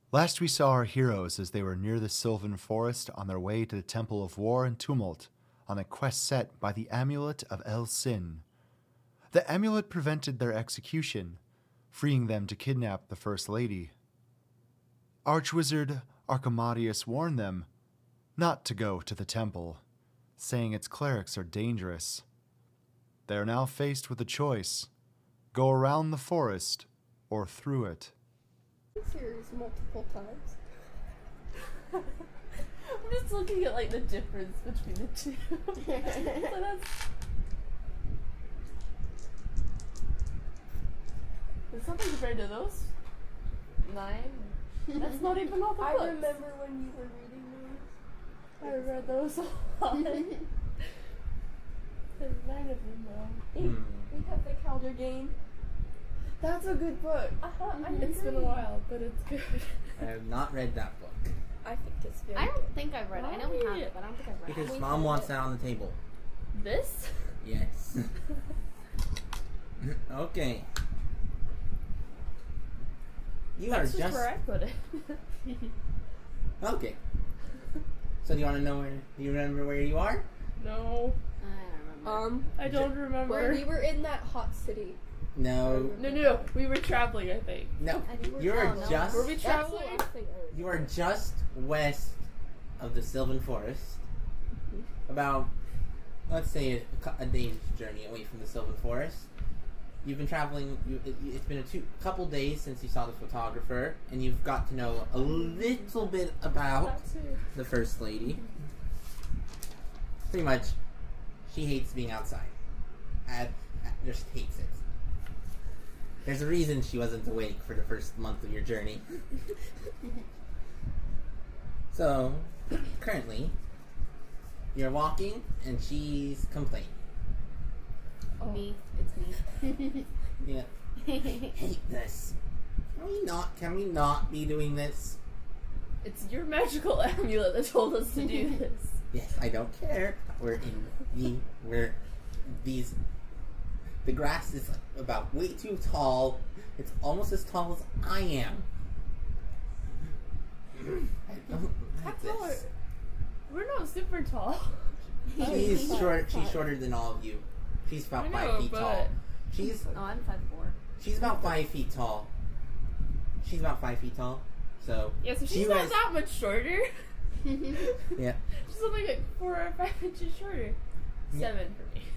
Last we saw our heroes as they were near the Sylvan Forest on their way to the Temple of War and Tumult on a quest set by the Amulet of El Sin. The amulet prevented their execution, freeing them to kidnap the First Lady. Archwizard Archimadius warned them not to go to the temple, saying its clerics are dangerous. They are now faced with a choice: go around the forest or through it. Series multiple times. I'm just looking at like the difference between the two. So that's... There's something compared to those 9. That's not even all the I books. remember when you were reading those. I read those a lot. There's 9 of them though. We have the Calder Game. That's a good book. It's been a while, but it's good. I have not read that book. I think it's very I good. don't think I've read it. I know we have it, but I don't think I've read Because it. Mom wants that on the table. This? Yes. Okay. You That's are just where I put it. Okay. So do you want to know where? Do you remember where you are? No. I don't remember. I don't remember. Where we were in that hot city. No. No. We were traveling, I think. No. I think we're You are no. just. Were we That's the traveling? last thing I You are just west of the Sylvan Forest. About, let's say, a day's journey away from the Sylvan Forest. You've been traveling. It's been a couple days since you saw the photographer, and you've got to know a little bit about That too. the First Lady. Pretty much, she hates being outside. Just hates it. There's a reason she wasn't awake for the first month of your journey. So, currently, you're walking, and she's complaining. Me. It's me. Yeah. Hate this. Can we not be doing this? It's your magical amulet that told us to do this. Yes, I don't care. The grass is about way too tall. It's almost as tall as I am. I don't How like tall are... this. We're not super tall. She's short. She's shorter than all of you. She's about I 5 know, feet but- tall. She's Oh, I'm 5'4". she's about 5 feet tall. She's about 5 feet tall. So Yeah, so you she's not guys- that much shorter. yeah. She's only like 4 or 5 inches shorter. Yeah. 7 for me.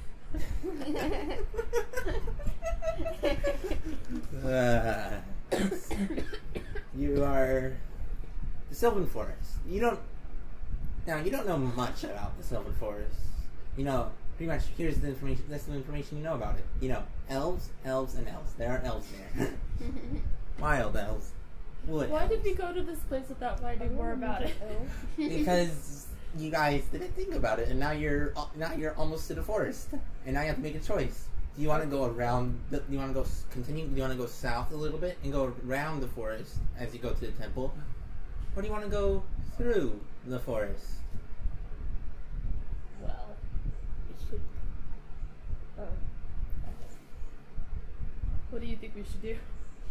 You are the Sylvan Forest. You don't know much about the Sylvan Forest. You know, pretty much. Here's the information. That's the information you know about it. You know, elves, and elves. There are elves there. Wild elves. Wood Why elves. did we go to this place without finding more about it? Because you guys didn't think about it, and now you're almost to the forest, and now you have to make a choice. Do you want to go around? Do you want to go continue? Do you want to go south a little bit and go around the forest as you go to the temple, or do you want to go through the forest? Well, we should. What do you think we should do?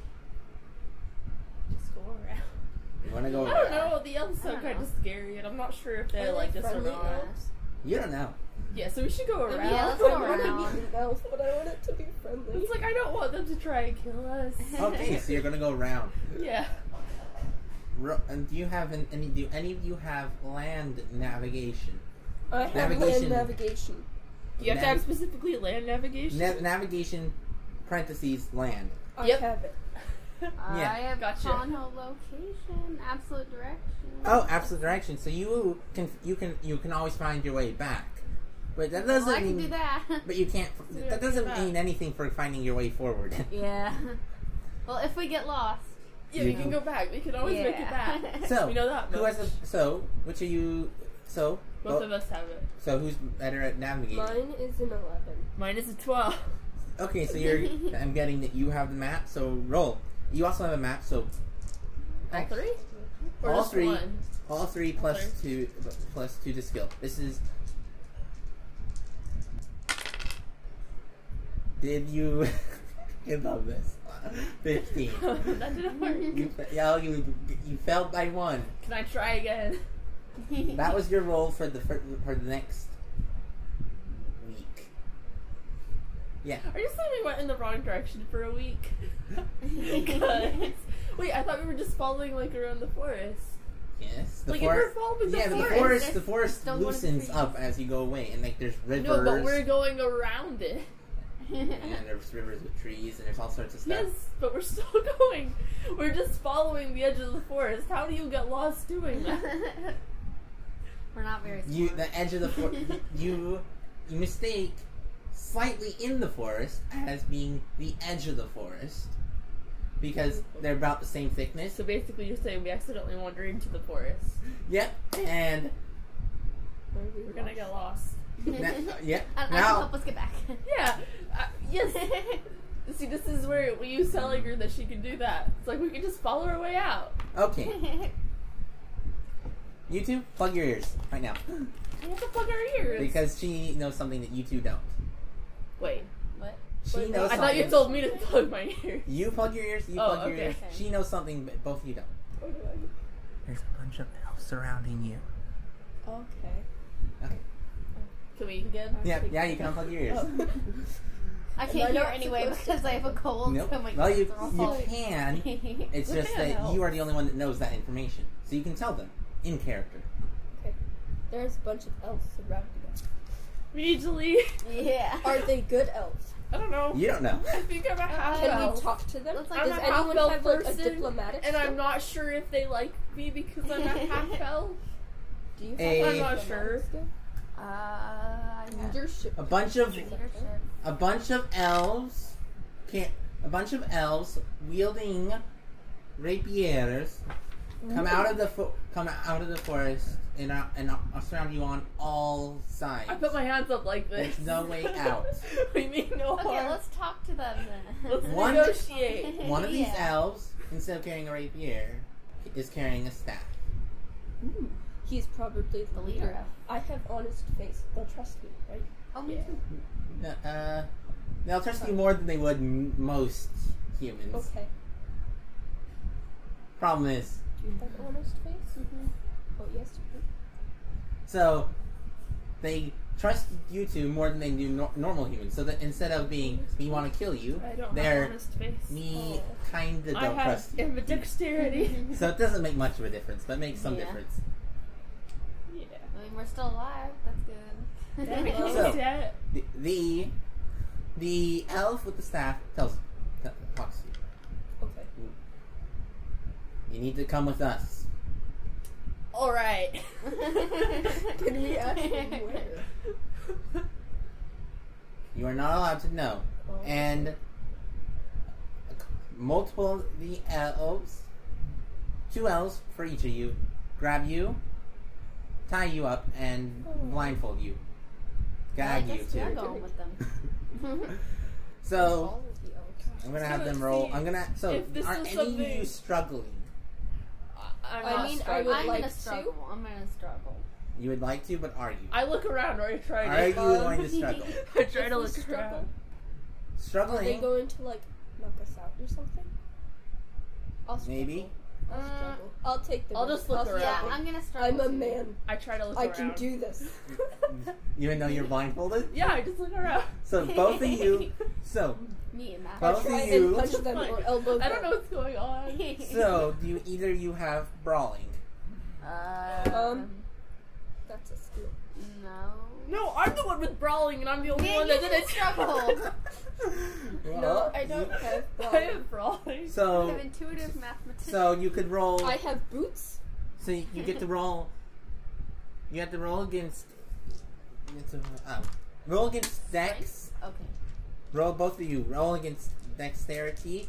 Just go around. You want to go? I don't know. The elves I sound don't kind know. of scary, and I'm not sure if they Are like they us or friendly not. elves? You don't know. Yeah, so we should go around. Yeah, let's go I want to around. be an elf, but I want it to be friendly. It's like I don't want them to try and kill us. Okay, so you're gonna go around. Yeah. And do you have any? Do any of you have land navigation? I have Navigation. land navigation. You have to have specifically land navigation. Navigation, parentheses, land. I Yep. have it. Yeah. I have Gotcha. Conho location, absolute direction. Oh, absolute direction. So you can always find your way back, but that doesn't Well, I mean. can do that. But you can't. Yeah, That doesn't back. mean anything for finding your way forward. Yeah. Well, if we get lost. Yeah, we can go back. We can always make it back. So We know that who much. has which are you? So Both of us have it. So who's better at navigating? Mine is an 11. Mine is a 12. Okay, so I'm getting that you have the map. So roll. You also have a map. So All 3? Or All just 3. 1? all 3 plus 2 to skill. This is. Did you? I love this. 15. That didn't work. You failed by 1. Can I try again? That was your roll for the next week. Yeah. Are you saying we went in the wrong direction for a week? Because wait, I thought we were just following like around the forest. Yes. Like, if we're following the forest, the forest loosens up as you go away, and like there's rivers. No, but we're going around it. And there's rivers with trees, and there's all sorts of stuff. Yes, but we're still going. We're just following the edge of the forest. How do you get lost doing that? We're not very smart. The edge of the forest. you mistake slightly in the forest as being the edge of the forest because they're about the same thickness. So basically, you're saying we accidentally wandered into the forest. Yep, and We're gonna get lost. yeah. I can Now, help us get back. Yeah. Yes. See, this is where we use telling her that she can do that. It's like we can just follow our way out. okay. You two, plug your ears right now We have to plug our ears. because she knows something that you two don't. Wait. What? She knows I thought you something. told me to plug my ears. You plug your ears. You Oh, plug your okay. ears. She knows something, but both of you don't. There's a bunch of elves surrounding you. Okay. Okay. Can we again? Yeah, you can unplug your ears. Oh. I Am I can't hear not anyway supposed because I have a cold. Nope. So my Well, you ears are all can. It's What just the that hell? you are the only one that knows that information, so you can tell them in character. Okay. There's a bunch of elves surrounding us. We need to leave. Yeah. Are they good elves? I don't know. You don't know. I think I'm a half Can elf. we talk to them? Looks like I'm Does a anyone half-elf have like a person, diplomatic and I'm skill? not sure if they like me because I'm a half elf. Do you have A- a I'm not diplomatic sure. skill? Leadership. A bunch of Leadership. elves wielding rapiers come out of the forest and surround you on all sides. I put my hands up like this. There's no way out. We mean no Okay, harm. let's talk to them then. Let's One- negotiate. One of these Yeah. elves, instead of carrying a rapier, is carrying a staff. Ooh, he's probably The leader elf. I have honest face. They'll trust me, right? Oh, me Yeah. too. They'll trust you more than they would most humans. Okay. Problem is, Do you have honest face? Mm-hmm. Oh yes, you do. so they trust you two more than they do normal humans. So that instead of being, we want to kill you, I don't they're have honest face. me Oh. kind of I don't have trust you. ambidexterity. So it doesn't make much of a difference, but it makes some Yeah. difference. Yeah. I mean, we're still alive. That's good. Damn it, So- he's dead. The elf with the staff talks to you. Okay. You need to come with us. All right. Can we actually where? You are not allowed to know. Oh. And multiple of the elves, 2 elves for each of you, grab you, tie you up, and blindfold you. Gag I you guess we are too. going with them. So All of the elves. I'm gonna have So them roll. see, I'm gonna. So if this are is any of something- you struggling? I'm I not mean, I struggling. would I'm like gonna to. struggle. I'm gonna struggle. You would like to, but are you? I look around or I try Are you to. going to struggle? I try If to we look struggle, around. Are they Struggling? going to like knock us out or something? I'll struggle. Maybe. I'll struggle. I'll take the I'll risk. just look around. Yeah, I'm gonna struggle. I'm a too. man. I try to look I around. can do this. Even though you're blindfolded? Yeah, I just look around. So both of you. So Me and that. Both Try of you- and punch them or elbow them. I don't know what's going on. so do you either you have brawling? That's a skill. No. No, I'm the one with brawling, and I'm the only Yeah, one you that can didn't struggle. No, I don't have I brawling. have brawling. I So have intuitive mathematician. so you could roll. I have boots. So you get to roll. You have to roll against. Roll against Dex. Okay. Roll both of you. Roll against Dexterity.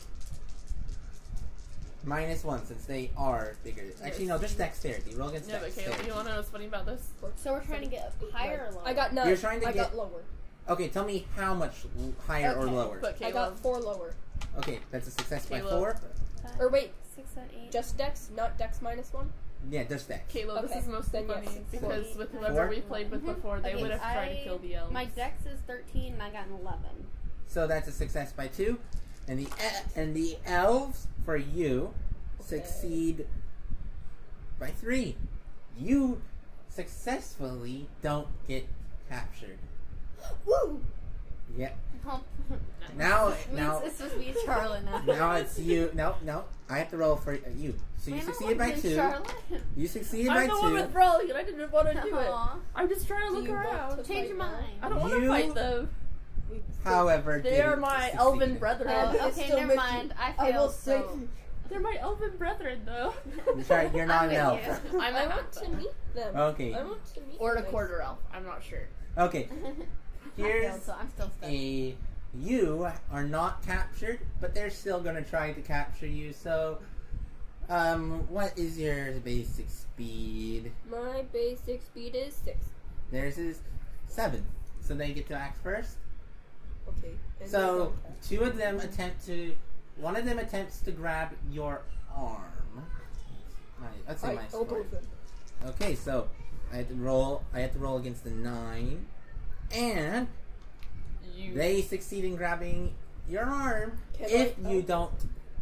-1 since they are bigger. Actually, no, just Dexterity. Roll against Yeah, but Caleb, Dexterity. you want to know what's funny about this? So we're trying to get higher or lower? I got 9. You're trying to I get- got lower. Okay, tell me how much higher or Okay. lower. But I Caleb, got 4 lower. Okay, that's a success by Caleb. 4. Or wait, 6, 7, 8. just Dex, not Dex -1? Yeah, just Dex. Caleb, Okay, this is mostly then yes, funny four. because with whoever Four? we played with before, they Okay, would have tried to kill the elves. My dex is 13 and I got an 11. So that's a success by 2. and the elves for you succeed by 3. You successfully don't get captured. Woo! Yeah. Oh. Now It's supposed to be Charlotte now. now it's you. No, I have to roll for you. So you Man, I succeeded wanna by be 2. Charlotte. You succeeded by I'm the one 2. with rolling, and I didn't want to do it. Aw. I'm just trying to Do look you want around. to Change your fight now? mind. I don't want to You- fight them. However, They are didn't my succeed. elven brethren. Oh, It's okay, still never with mind. I I will failed, say. so... They're my elven brethren, though. Sorry, you're not I'm an elf. with you. I'm I a want to meet them. Okay. I want to meet Or a them. quarter elf. I'm not sure. Okay. I Here's failed, so I'm still stuck. you are not captured, but they're still gonna try to capture you. So, what is your basic speed? My basic speed is 6. Theirs is 7. So they get to act first. Okay. And So then 2 of them one of them attempts to grab your arm. Let's say I my elbow score. them. Okay, so I have to roll against the 9, and they succeed in grabbing your arm Can if I you elbow? don't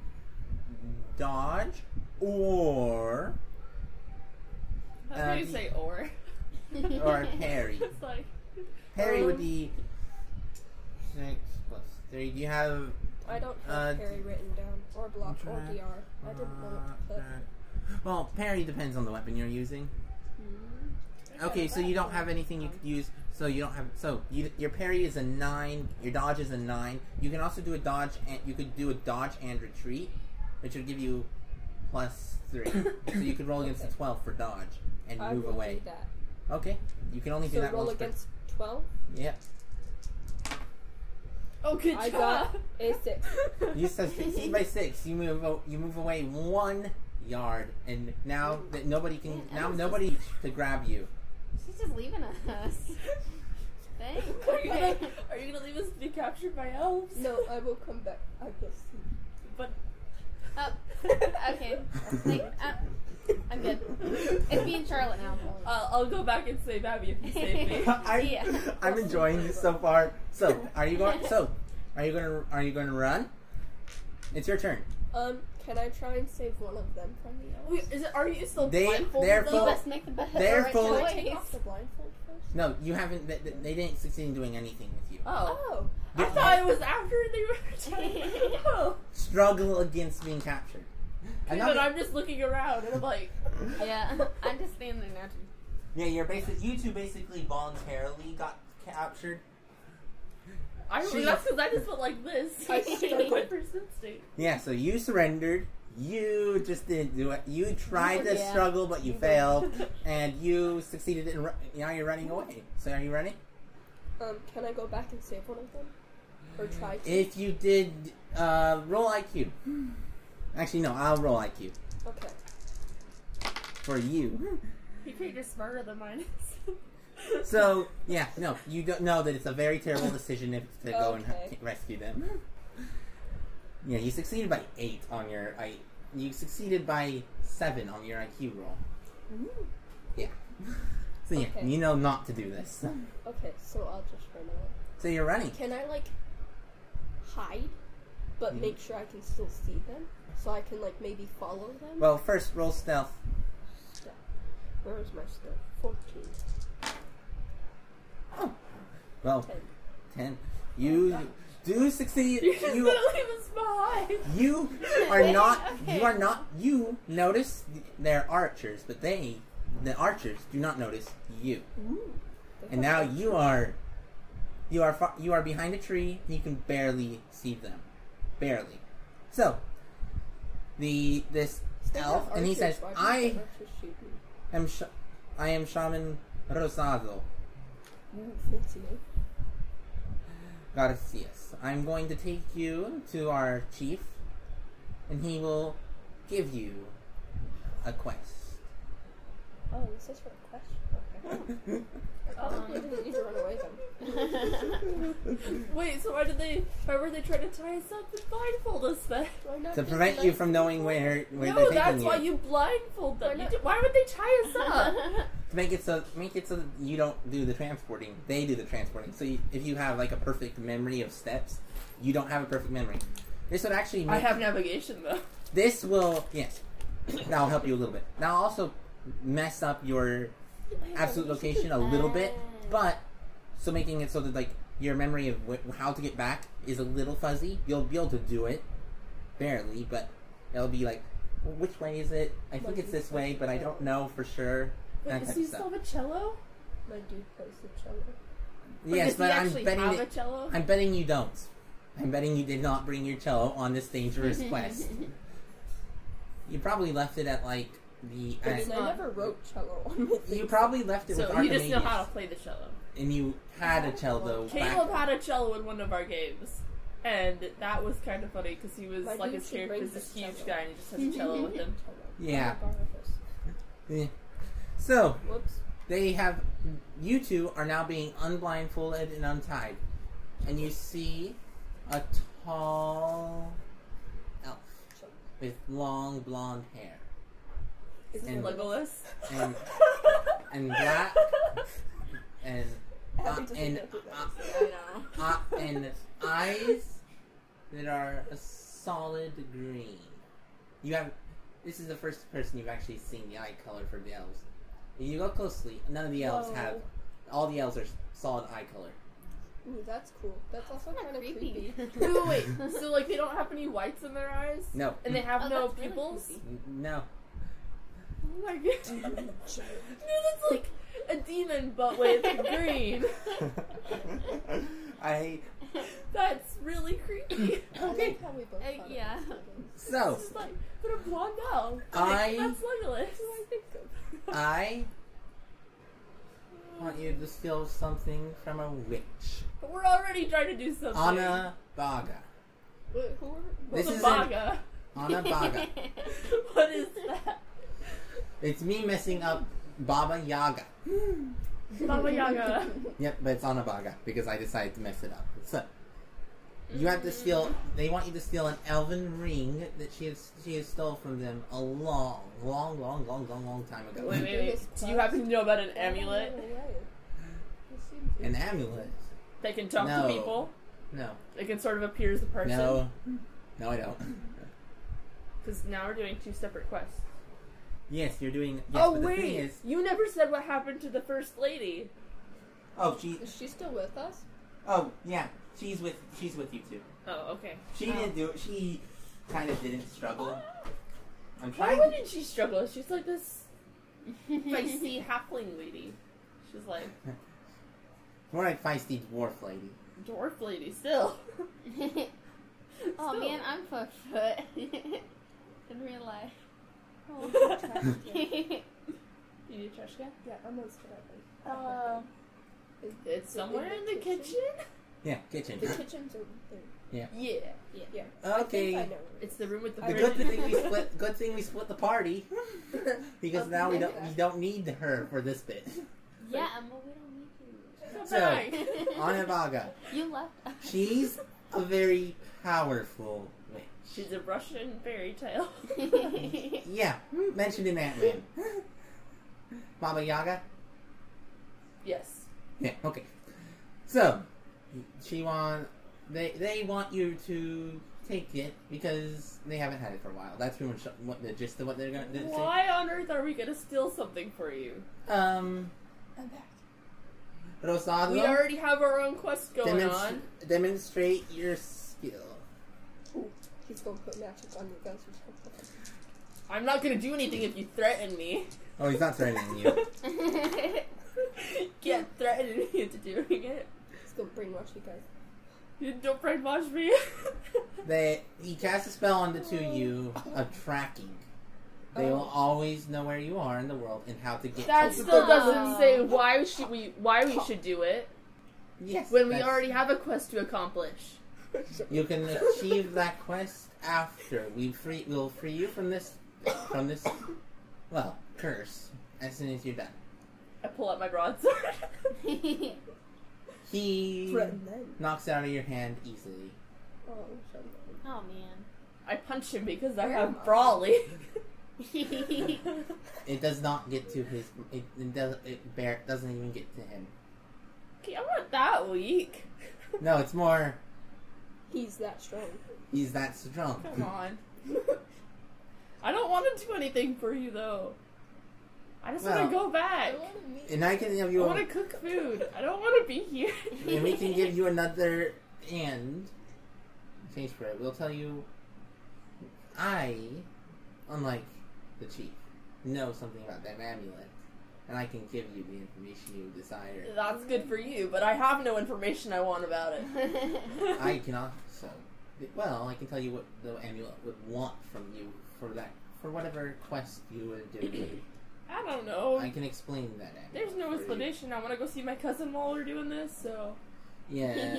dodge or How do you say or? parry. It's like Parry would be 6 plus 3. Do you have I don't have parry written down or block or try- DR. I didn't know what to put. well, parry depends on the weapon you're using. Okay, so you don't have anything you could use. So you don't have. So your parry is a 9. Your dodge is a 9. You can also do a dodge, and you could do a dodge and retreat, which would give you plus 3. So you could roll against a 12 for dodge and I move will away. do that. Okay, you can only do So that roll once per- against 12. Yeah, oh, good I job. got a 6. you succeed by 6. You move away 1 yard, and now that nobody can nobody to grab you. She's just leaving us. Thanks. Are you gonna leave us to be captured by elves? No, I will come back. I will see. But Oh, okay. I'm good. It's me and Charlotte now. I'll go back and save Abby if you save me. Yeah. I'm enjoying this so far. So, are you going to run? It's your turn. Can I try and save one of them from the elves? Wait, are you still They're blindfolded? full- You best make the best They're right full- Can I take choice. off the blindfold first? No, you haven't. They didn't succeed in doing anything with you. Oh, Oh. I thought it was after they were trying. Oh, Struggle against being captured. and then I'm just looking around and I'm like, Yeah, I'm just standing there now. Yeah, you two basically voluntarily got captured. that's because I just went like this. I Like my first instinct. Yeah, so you surrendered. You just didn't do it. You tried to Yeah. struggle, but you failed, and you succeeded in. Now you're running away. So are you running? Can I go back and save one of them? Or try to? If you did, roll IQ. Actually, no, I'll roll IQ Okay. for you. Your character's smarter than mine is. So, yeah, no, you don't know that it's a very terrible decision to go and Okay. rescue them. Yeah, you succeeded by 8 on your you succeeded by 7 on your IQ roll. Yeah. So yeah, Okay. you know not to do this. Okay, so I'll just run away. So you're running. Can I, like, hide, but make sure I can still see them? So I can, like, maybe follow them? Well, first roll stealth. Stealth. Where is my stealth? 14. Oh. Well, 10. 10. You do succeed. You're just gonna You leave us behind. you are not. Okay. You are not. You notice they're archers, but the archers do not notice you. Ooh. And now you are behind a tree and you can barely see them. Barely. So this elf, and he says, I am Shaman Rosado Ooh, fancy name. Garcias. I'm going to take you to our chief, and he will give you a quest. Oh, this is for a question. Okay. You didn't need to run away then. Wait, so why were they trying to tie us up and blindfold us then? Why not To just prevent let you from knowing where No, they're taking that's you. why you blindfold them. Why not? Why would they tie us up? To make it so that you don't do the transporting. They do the transporting. So if you have like a perfect memory of steps, you don't have a perfect memory. This would actually make... I have navigation though. This will... Yes. That'll help you a little bit. That'll also mess up your absolute location a little bit, but so making it so that like your memory of how to get back is a little fuzzy. You'll be able to do it, barely, but it'll be like, well, which way is it? I think it's this way, but I don't know for sure. Wait, That does type he of still stuff. have a cello? My dude plays the cello. Yes, does but he I'm actually betting have a it, cello? I'm betting you don't. I'm betting you did not bring your cello on this dangerous quest. You probably left it at like the. I mean, I not- never wrote cello on my thing. You probably left it with So you just know Archimedes, how to play the cello. and you had a cello. Caleb back. had a cello in one of our games, and that was kind of funny because he was My like dude his should character's bring this the huge cello. guy, and he just has a cello with him. Yeah. Oh, Yeah. So Whoops. they have. You two are now being unblindfolded and untied, and you see a tall elf with long blonde hair Is And- it Legolas. and black and Abby doesn't and know who that is. and eyes that are a solid green. You have. This is the first person you've actually seen the eye color for the elves. If you look closely, none of the elves Whoa. have. All the elves are solid eye color. Ooh, that's cool. That's also kind of creepy. creepy. Wait, so like they don't have any whites in their eyes, No, and they have Oh, no that's really pupils. creepy. no. Oh my god, dude, that's like a demon, but with green. I That's really creepy. I like how we both thought it yeah. was so It's just like, but a blonde elf. I- That's Legolas. I want you to steal something from a witch, But we're already trying to do something. Anna Baga. Wait, who were... This What's is a baga? Anna Baga. What is that? It's me messing up Baba Yaga. Baba Yaga. Yep, but it's Anna Baga because I decided to mess it up. So you have to steal. They want you to steal an elven ring that she has stole from them a long time ago. Wait. Do you happen to know about an amulet An amulet? that can talk No. to people? No, It can sort of appear as a person? no, I don't. Because now we're doing two separate quests. Yes, you're doing. Yes, Oh, but the wait! thing is, You never said what happened to the First Lady. oh, Is she still with us? oh, yeah, she's with you two. Oh, okay. She didn't do it. She kind of didn't struggle. I'm Why trying. wouldn't she struggle? She's like this feisty halfling lady. She's like, More like feisty dwarf lady. dwarf lady still. Oh Still. man, I'm 4 foot in real life. Oh, trash can. You need a trash can? Yeah, I'm on Scrabble. It's somewhere in the kitchen? Yeah, kitchen. The kitchen's over there. Yeah. Yeah. I Okay. think I know. It's the room with the I The fridge. good thing we split. Good thing we split the party because now we Okay. don't need her for this bit. Yeah, Emma, we don't need you. Come So, back. Anna Baga, You left us. she's a very powerful witch. She's a Russian fairy tale. Yeah, mentioned in Ant-Man. Baba Yaga. Yes. Yeah. Okay. So, they want you to take it because they haven't had it for a while. That's pretty much what the gist of what they're gonna do. Why on earth are we gonna steal something for you? I'm back. Rosado, We already have our own quest going on. demonstrate your skill. Ooh, he's gonna put magic on you guys or something. I'm not gonna do anything if you threaten me. Oh, he's not threatening you. Can't threaten me into doing it. He's gonna brainwash you guys. You don't brainwash me. He casts a spell on the two of you of tracking. They will always know where you are in the world and how to get That to you. still doesn't say why we should do it Yes, when we that's- already have a quest to accomplish. You can achieve that quest after we'll free you from this curse as soon as you're done. I pull out my broadsword. He Threaten them. knocks it out of your hand easily. Oh, shut up. Oh man. I punch him because I have brawly. It does not get to his. It doesn't even get to him. Okay, I'm not that weak. No, it's more. He's that strong. He's that strong. Come on. I don't want to do anything for you, though. I just want Well, to go back. I want to meet. And I can give I you want to cook food. I don't want to be here. and we can give you another and change for it. We'll tell you I, unlike the chief, know something about that amulet. And I can give you the information you desire. That's good for you, but I have no information I want about it. I cannot so well, I can tell you what the amulet would want from you for whatever quest you would do. I don't know. I can explain that amulet. There's no for you. explanation. I want to go see my cousin while we're doing this, so. Yeah.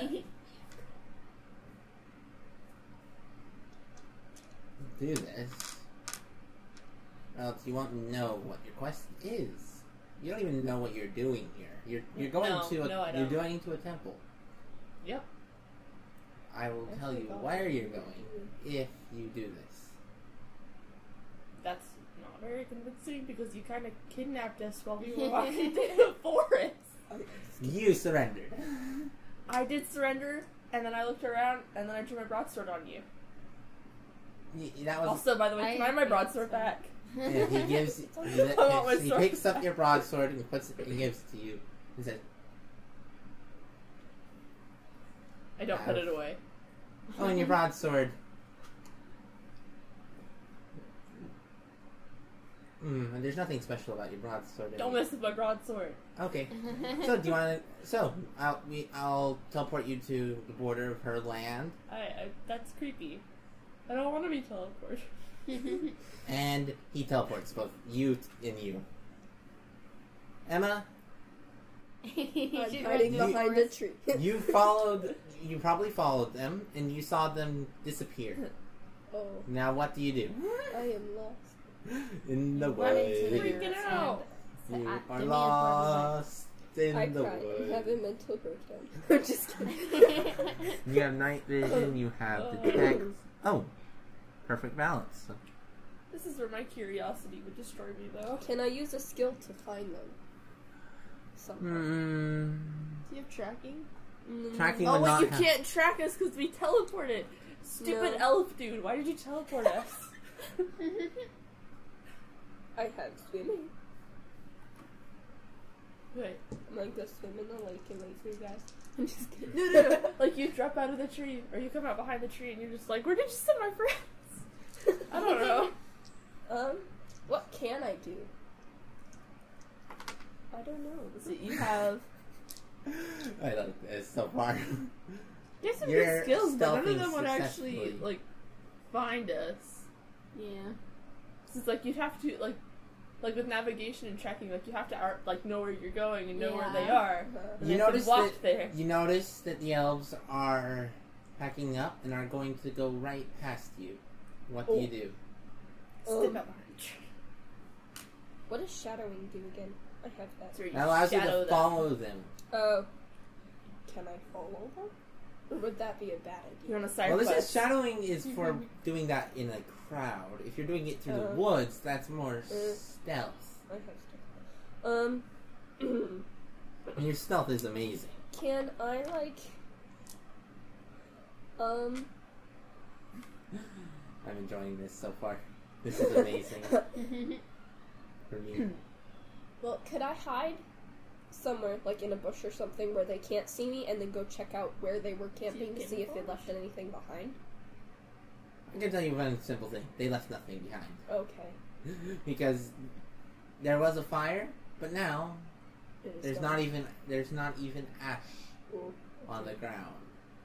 Do this. Well, you won't know what your quest is. You don't even know what you're doing here. You're going No, to no, I you're don't. going to a temple. Yep. I will I tell you forgot. where you're going if you do this. That's not very convincing because you kind of kidnapped us while we were walking through the forest. You surrendered. I did surrender, and then I looked around, and then I drew my broadsword on you. That was Also, by the way, can I have my broadsword back? yeah, he gives I want my he sword picks up back. your broadsword and puts it and gives it to you. He says, I don't put it away. "Oh, and your broadsword." And there's nothing special about your broadsword. Don't mess with my broadsword. Okay. So do you want to? So I'll teleport you to the border of her land, That's creepy. I don't want to be teleported. and he teleports both you and you. Emma, I'm She's hiding running the behind a forest. tree. you probably followed them, and you saw them disappear. Oh, Now what do you do? I am lost. In the Run into woods. the Freaking out. sand. You Give are me a lost in I the cry. I have woods. a mental breakdown. I'm just kidding. You have night vision. You have detect. Oh, perfect balance. This is where my curiosity would destroy me, though. Can I use a skill to find them? Somehow. Mm, Do you have tracking? tracking Oh, would wait, not you have. can't track us because we teleported. Stupid No. elf dude, why did you teleport us? I have swimming. Wait. I'm gonna go swim in the lake and wait for you guys. I'm just kidding. No. Like, you drop out of the tree, or you come out behind the tree, and you're just like, where did you send my friends? I don't know. What can I do? I don't know. So you have... I like this so far. You have some You're good skills, but none of stealthing them would actually, successfully. like, find us. Yeah. So it's like, you'd have to, like with navigation and tracking, like, you have to, like, know where you're going and know where they Yeah. are. And You then notice walk that there. you notice that the elves are packing up and are going to go right past you. What do you do? Step Um, out behind the tree. What does shadowing do again? I have that. That's where That allows you shadow to them. follow them. Oh. Can I follow them? Or would that be a bad You're idea? on a side Well, this quest. is shadowing is for doing that in a crowd. If you're doing it through the woods, that's more stealth. I have stuff. And your stealth is amazing. Can I, like... I'm enjoying this so far. This is amazing for me. Well, could I hide somewhere, like in a bush or something, where they can't see me, and then go check out where they were camping to see if they left anything behind? I can tell you one simple thing: they left nothing behind Okay. because there was a fire, but now It is there's done. not even ash Cool. on the ground.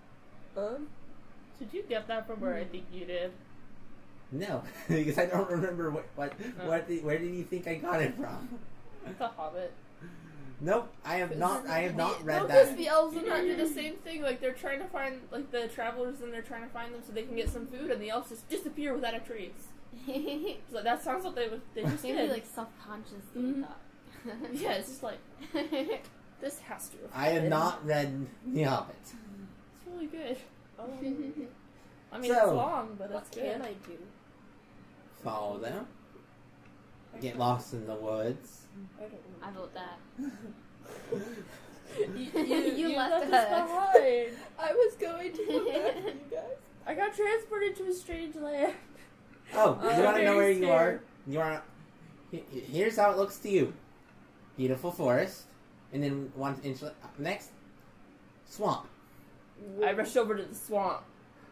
Did you get that from where I think you did? No, because I don't remember where did you think I got it from? The Hobbit. Nope, I have not read No, that. because the elves in that do the same thing. Like, they're trying to find, like, the travelers, and they're trying to find them so they can get some food, and the elves just disappear without a trace. So that sounds what they just Maybe did. like self-consciously Mhm. thought. Yeah, it's just like, this has to have I have happened. not read The Hobbit. It's really good. I mean, So, it's long, but What it's good. can I do? Follow them. Get lost in the woods. I don't know. I vote that. You You left us us. behind. I was going to go back to you guys. I got transported to a strange land. Oh, you want to know where very you are? scared. You are. Here's how it looks to you. Beautiful forest, and then one inch next, swamp. I rushed over to the swamp.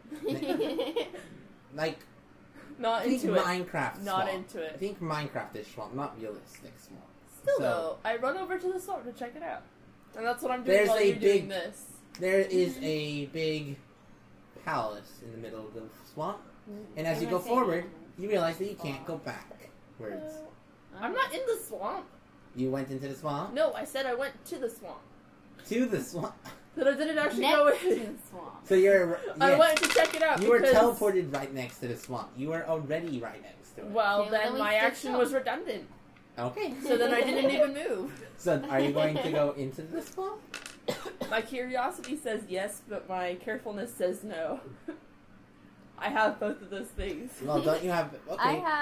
Like Not think into it. Minecraft. Not swamp. into it. Think Minecraft is swamp, not realistic swamp. Still So- though, I run over to the swamp to check it out. And that's what I'm doing There's while a you're doing big- this. There is a big palace in the middle of the swamp, and as you go forward, you realize that you can't go backwards. I'm not in the swamp. You went into the swamp. No, I said I went to the swamp. To the swamp. That I didn't actually Next go to in. the swamp. So you're. I yes. went to check it out You were because... teleported right next to the swamp. You were already right next to it. Well, Okay, well, then then my we still action go. was redundant. Okay. So then I didn't even move. So are you going to go into the swamp? My curiosity says yes, but my carefulness says no. I have both of those things. Well, don't you have? Okay.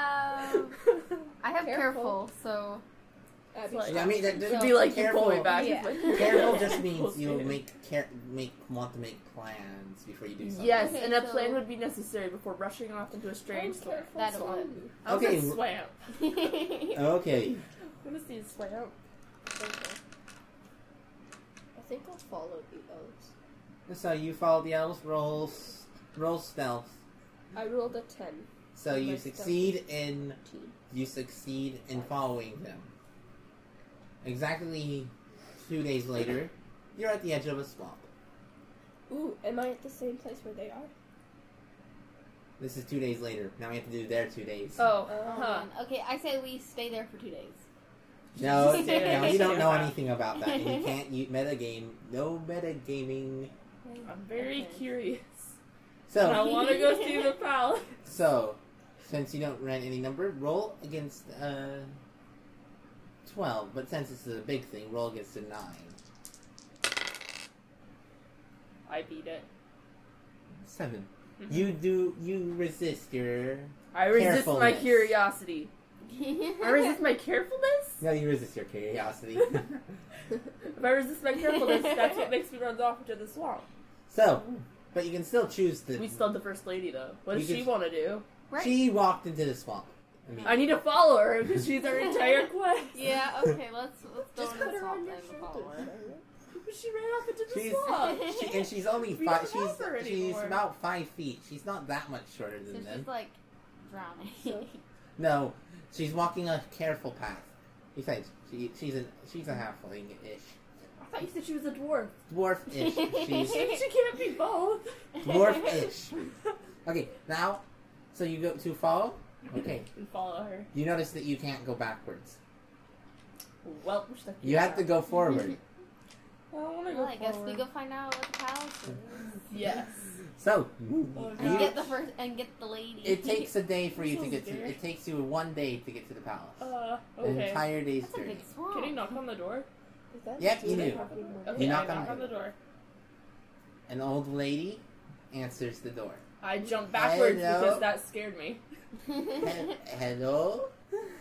I have careful, so Abby, Like- Yeah, I mean, that, It'd be like you pull me careful. back. Yeah. Careful just means Pulls you'll me. want to make plans before you do something. Yes, Okay, and a so- plan would be necessary before rushing off into a strange swamp. That'll swamp. do. I was Okay. a swamp. Okay. I want to see a swamp. I think I'll follow the elves. So you follow the elves. Roll stealth. I rolled a 10. So you My succeed in Team. following them. Exactly 2 days later, you're at the edge of a swamp. Ooh, am I at the same place where they are? This is 2 days later. Now we have to do their 2 days. Oh, Oh, huh. Okay, I say we stay there for 2 days. No, Yeah. no, you don't know anything about that. You can't metagame. No metagaming. I'm very Okay. curious. And I So, want to go see the palace. since you don't rent any number, roll against 12. But since it's a big thing, roll against a 9. I beat it. 7. Mhm. You resist your. I resist my Carefulness. curiosity. I resist my carefulness? No, you resist your curiosity. If I resist my carefulness, that's what makes me run off into the swamp. So, but you can still choose to. We still have the first lady, though. What does We she could- want to do? Right. She walked into the swamp. I need to follow her because she's our entire quest. Yeah, okay, let's go Just into put the her on swamp your and follow her. shoulders. But she ran off into the She's swamp. and she's only We 5. don't have her She's anymore. about 5 feet. She's not that much shorter So than them. she's like drowning. So- No, she's walking a careful path. Besides, she's a halfling-ish, I thought you said she was a dwarf. dwarf-ish. She's She can't be both. dwarf-ish. Okay, now, so you go to follow. Okay, And follow her. you notice that you can't go backwards. Well, we're stuck You have to go forward. I don't want to go Well, I guess we forward. go find out what the palace is. Yes. So, Oh, And you, get the first and get the lady. it takes a day for you So to get to. scary. It takes you 1 day to get to the palace. An Okay. entire day's That's a journey. big swamp. Can you knock on the door? Is that Yep, you do they do. have any more- Okay, You I knock on knock the on the door. An old lady answers the door. I jump backwards Hello? because that scared me. Hello?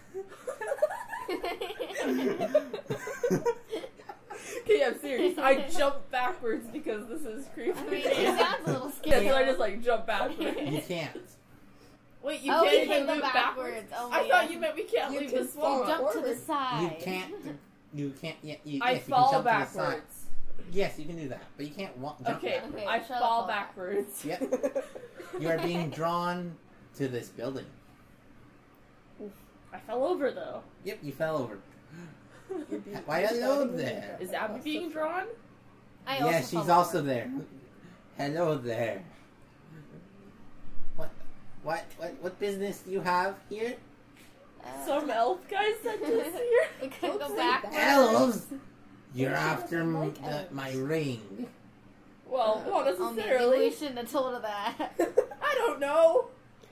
Okay, I'm serious. I jump backwards because this is creepy. I mean, it sounds a little Yeah, scary. so I just like jump backwards. You can't. Wait, you Oh, can't we even can't go move backwards. Oh my I thought God. you meant we can't You leave can the swamp. Jump to the forward. side. You can't. You can't. Yeah, I yes, you can fall jump to the side. backwards. Yes, you can do that, but you can't jump. Okay, Okay, I shut up, fall fall backwards. Yep. You are being drawn to this building. I fell over though. Yep, you fell over. You're being- Why you're hello starting there? Is Abby being drawn? I Yeah, also she's fall also over. there. Hello there. What business do you have here? Some elf guy sent us here. We could Don't go say back. that. Elves! You're She after doesn't like elves. my ring. Well, not Oh, maybe we necessarily. shouldn't have told her that. I don't know.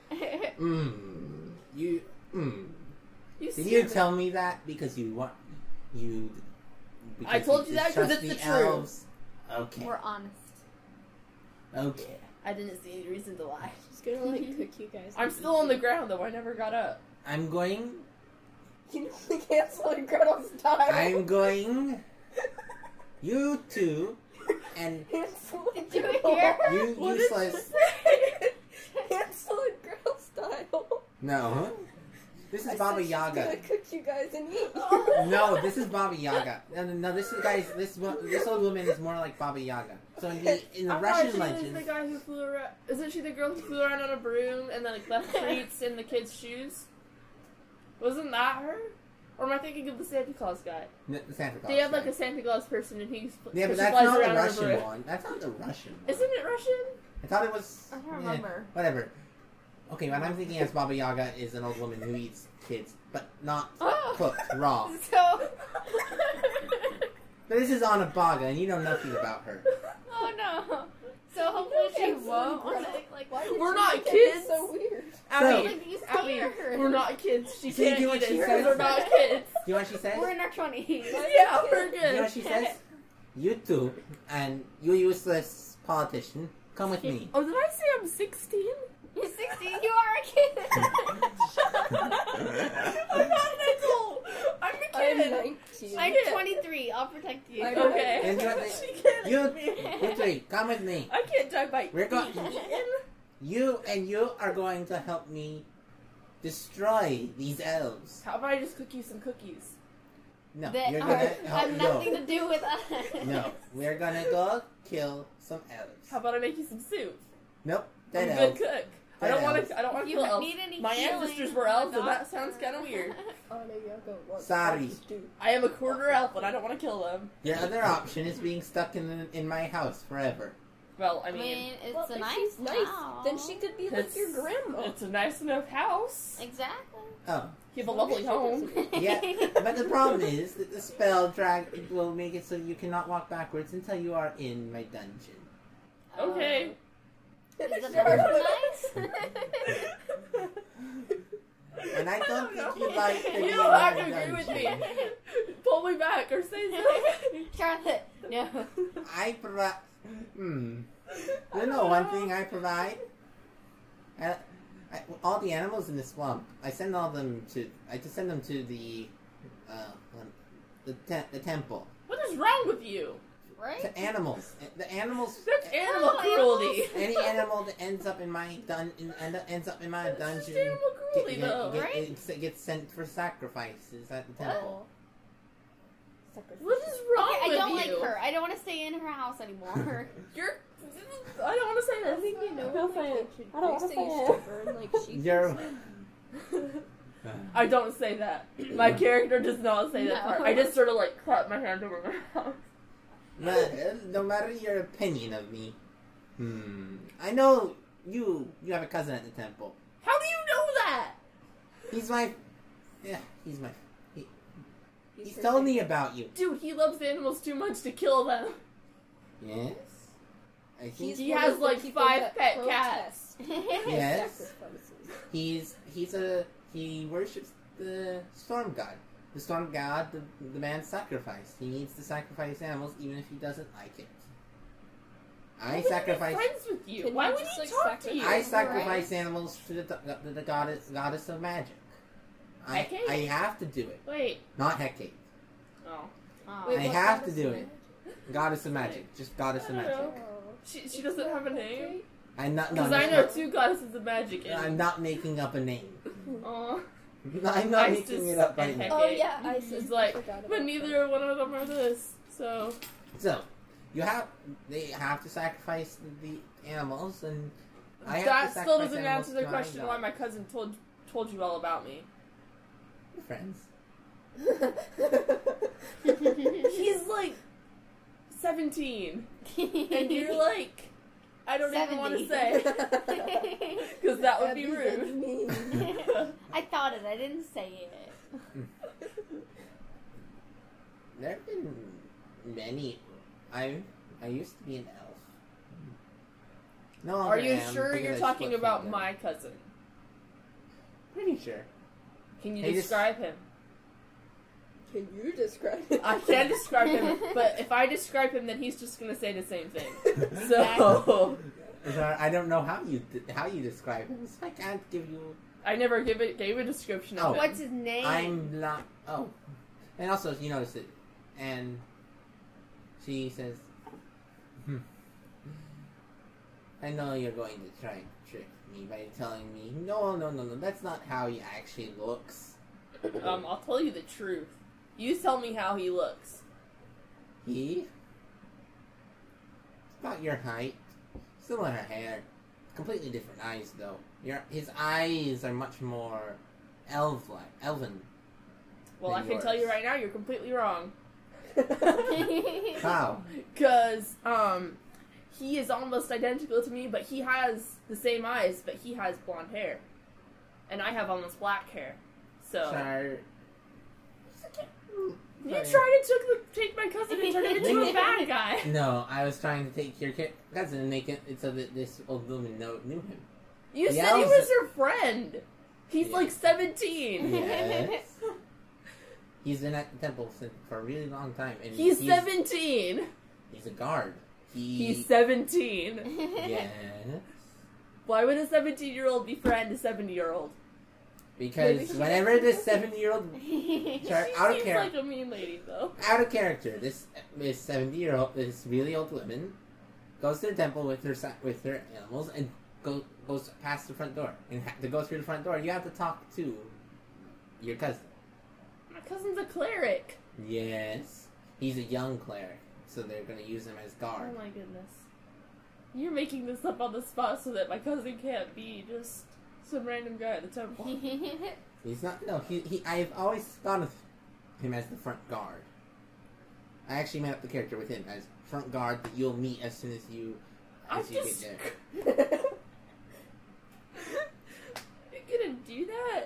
You. You Did see you it. tell me that because you want you? I because told you that 'cause distrust it's the elves? Okay. We're honest. Okay. I didn't see any reason to lie. She's gonna like cook you guys. I'm still on the ground though. I never got up. I'm going. You know we cancel on Gretel's time. I'm going. You two and Cancel Did you hear? you What did useless. she say? No. This is I Baba said she's Yaga. gonna cook you guys and eat. No, this is Baba Yaga. No, this is guys. This old woman is more like Baba Yaga. So in the I Russian thought she was legend, the guy who flew around. Isn't she the girl who flew around on a broom and then like left treats in the kids' shoes? Wasn't that her? Or am I thinking of the Santa Claus guy? the Santa Claus. They had like guy. a Santa Claus person and he's Yeah, but she that's flies not the around on a Russian broom. one. That's not the Russian one. Isn't it Russian? I thought it was. I don't remember. Whatever. Okay, what I'm thinking as Baba Yaga is an old woman who eats kids, but not Oh. cooked raw. So, But this is Anna Baga, and you know nothing about her. oh no. So hopefully she won't. Like, Why did We're you not make it kids. So weird. Abby, like you Abby, scared. we're not kids. She See, can't do eat what it she because says. we're not kids. Do you know what she says? We're in our 20s. Yeah, we're You know good. what she says? You two, and you useless politician, come with me. Oh, did I say I'm 16? You're 16. You are a kid. I'm not an adult. I'm a I'm kid. 19. I'm Yeah. 23. I'll protect you. I- Okay. And you, She can't you, eat me. you three, come with me. I can't die by We're go- eating. You are going to help me destroy these elves. How about I just cook you some cookies? No, That you're are, gonna help. have nothing to do with us. No, we're gonna go kill some elves. How about I make you some soup? Nope, I'm dead a good elves. cook. I Dead don't want elves. to. I don't want to You kill elves. need any My healing ancestors from were a elves, and that doctor. sounds kind of weird. Anna Yaga wants Sorry. to do. I am a quarter elf, and I don't want to kill them. Your other option is being stuck in my house forever. Well, I I mean, mean, it's Well, a if nice she's nice, house. then she could be like it's your grandma. It's a nice enough house. Exactly. Oh, You have a lovely home. yeah. But the problem is that the spell drag will make it so you cannot walk backwards until you are in my dungeon. Okay. Is the person nice? And I don't think you like to be You in don't my have to agree with dungeon. me. Pull me back or say something. Charlotte, no. I provide. You know one thing I provide. All the animals in the swamp. I just send them to the temple. What is wrong with you? Right? To animals. The animals. That's animal Oh, cruelty. Any animal that ends up in my dungeon That's just dungeon animal cruelty, though, right? gets sent for sacrifices at the temple. What is wrong Okay, I with don't you? like her. I don't want to stay in her house anymore. You're. I don't want to say I this. think you know. Don't say it. I don't want to say used it. to burn like sheep. You're. I don't say that. My character does not say that No. part. I just sort of like clap my hand over my mouth. No matter your opinion of me, I know you have a cousin at the temple. How do you know that? He's told me about you. Dude, he loves animals too much to kill them. Yes, I think He one has, of the like, people 5 that pet protest Yes. sacrifices. he worships the storm god. The storm god demands sacrifice. He needs to sacrifice animals even if he doesn't like it. Why I would he be sacrifice. friends with you? Can Why you would just, he like, talk to you? I sacrifice animals to the goddess of magic. Hecate? I have to do it. Wait. Not Hecate. Oh. Oh. Wait, I what have to goddess do is it. Goddess of magic. Just goddess of I don't magic. know. She doesn't have a name? I'm not. No, Because no, I no. know 2 goddesses of magic. And... I'm not making up a name. Aw. I'm not Isis making it up right and now. Oh yeah, I It's like, but neither one of them are this. So, So, they have to sacrifice the animals, and I have that to still sacrifice doesn't animals answer the to my question god. why my cousin told you all about me. We're friends. He's like 17, and you're like, I don't even want to 70. say, because that would be Abby, that's rude. mean. I thought it. I didn't say it. There have been many. I used to be an elf. No longer Are you am, sure because you're I talking split about from them. my cousin? Pretty sure. Can you Hey, just- describe him? Can you describe it? I can describe him, but if I describe him, then he's just gonna say the same thing. So I don't know how you describe him. So I can't give you. I never gave a description of Oh. him. What's his name? I'm blind. Oh, and also you notice it, and she says, "I know you're going to try and trick me by telling me, no, that's not how he actually looks. I'll tell you the truth. You tell me how he looks. He? About your height. Similar hair. Completely different eyes, though. His eyes are much more elven. Well, I can tell you right now, you're completely wrong. How? Because, he is almost identical to me, but he has the same eyes, but he has blonde hair. And I have almost black hair. So... Sorry. You tried to take my cousin and turn him into a bad guy. No, I was trying to take your cousin and make it so that this old woman knew him. You The said he elves- was your friend. He's Yeah. like 17. Yes. He's been at the temple for a really long time. And He's 17. He's a guard. He's 17. Yes. Why would a 17-year-old befriend a 70-year-old? Because whenever this 70-year-old... Sorry, out of She's character. like a mean lady, though. Out of character. This 70-year-old, this really old woman, goes to the temple with her animals and goes past the front door. And to go through the front door, you have to talk to your cousin. My cousin's a cleric. Yes. He's a young cleric, so they're going to use him as guard. Oh my goodness. You're making this up on the spot so that my cousin can't be just some random guy at the temple. He's not. No, I've always thought of him as the front guard. I actually made up the character with him as front guard that you'll meet as soon as you get there. You're gonna do that?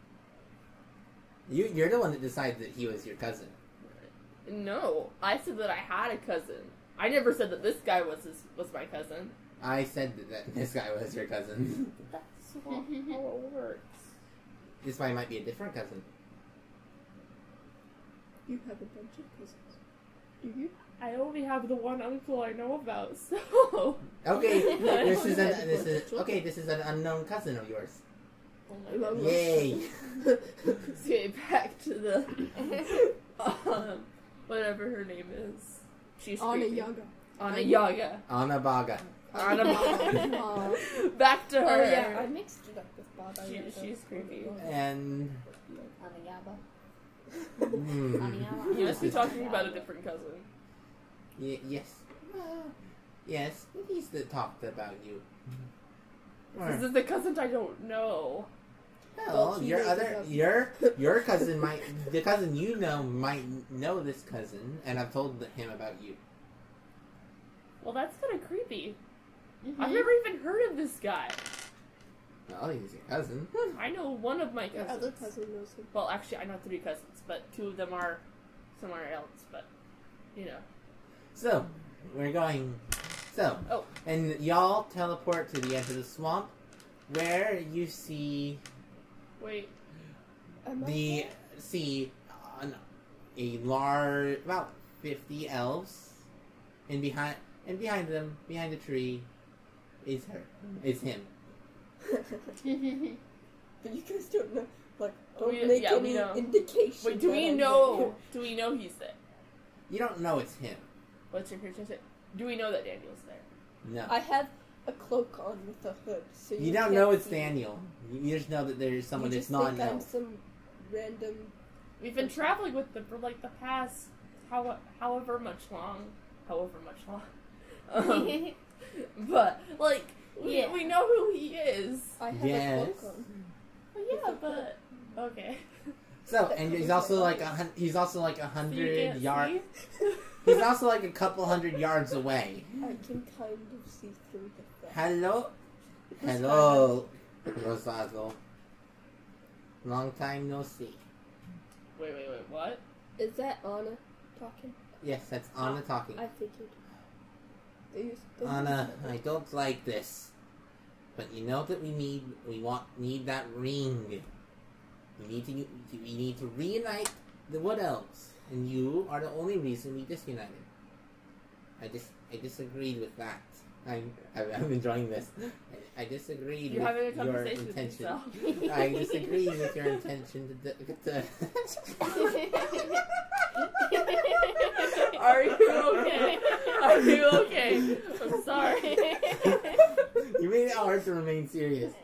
You're the one that decided that he was your cousin. No, I said that I had a cousin. I never said that this guy was my cousin. I said that this guy was your cousin. That's not how it works. This guy might be a different cousin. You have a bunch of cousins. Do you? I only have the one uncle I know about, so. Okay, this is an unknown cousin of yours. Oh my God. Yay! Let's get back to the whatever her name is. She's Ana creepy. Yaga. Ana Yaga. Anabaga. Ana Yaga. Aw. Back to her. Oh yeah, I mixed it up with Bob. She's creepy. And Anayaba. hmm, Anayaba. You must be talking about a different cousin. yes, yes. He's that talked about you. This is the cousin I don't know. Well, he your knows other about- your cousin the cousin you know might know this cousin, and I've told him about you. Well, that's kind of creepy. Mm-hmm. I've never even heard of this guy. Well, he's your cousin. I know one of my Your cousins. other cousin knows him. Well, actually, I know 3 cousins, but 2 of them are somewhere else. But you know. So we're going. So Oh. and y'all teleport to the edge of the swamp, where you see Am I a large about 50 elves, and behind them, behind the tree, is him. But you guys don't know. Like, don't We- make yeah, we any know. indication. Wait, do that we I'm know? Do we know he's there? You don't know it's him. What's your character say? Do we know that Daniel's there? No. I have a cloak on with a hood, so You don't can't know it's see me. Daniel. You just know that there's someone You that's just not think an I'm elf. some random. We've been traveling with them for like the past however much long. But like Yeah. we know who he is. I have Yes. a cloak on. Well, yeah, but okay. So, and he's also like he's also like You 100 can't yards. see? He's also like a couple hundred yards away. I can kind of see through the fence. Hello, Rosado. Long time no see. Wait, what? Is that Anna talking? Yes, that's Anna talking. I figured. They Anna, I don't like this, but you know that we need that ring. We need to reunite the Wood Elves, and you are the only reason we disunited. I disagreed with that. I'm enjoying this. I disagreed You're with having a your conversation with intention. yourself. I disagree with your intention to Are you okay? Are you okay? I'm sorry. You made it hard to remain serious.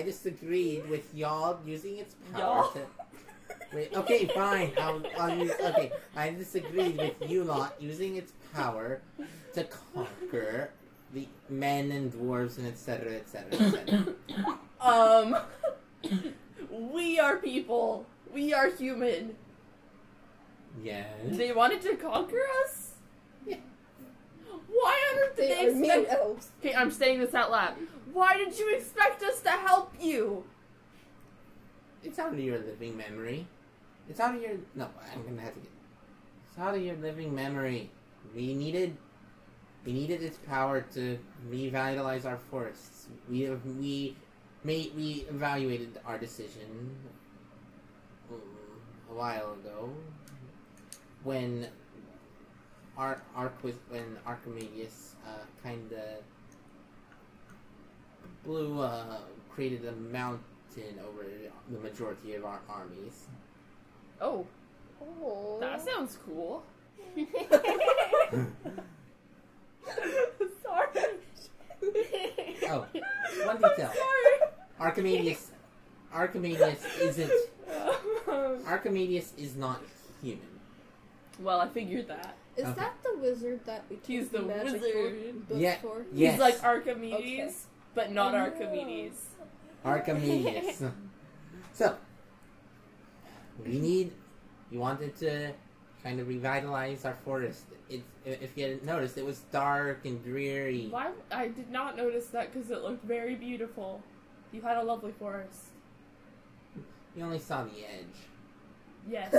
disagreed with y'all using its power Y'all? to... Wait, okay, fine. I'll use... Okay, I disagreed with you lot using its power to conquer the men and dwarves and etc., etc., etc. We are people. We are human. Yes. They wanted to conquer us? Yeah. Why on earth did They they are mere expect... elves. Okay, I'm saying this out loud. Why did you expect us to help you? It's out of your living memory. It's out of your... No, I'm gonna have to get... It's out of your living memory. We needed its power to revitalize our forests. We evaluated our decision a while ago when Archimedes kinda created a mountain over the majority of our armies. Oh, Oh. that sounds cool. Sorry. Oh, one detail. Archimedes is not human. Well, I figured that. Is Okay. that the wizard that we took He's the magic wizard. book Yeah. for? Yes. He's like Archimedes, Okay. but not Oh. Archimedes. Archimedes. So, you wanted to kind of revitalize our forest. If you hadn't noticed, it was dark and dreary. Why? I did not notice that because it looked very beautiful. You had a lovely forest. You only saw the edge. Yes.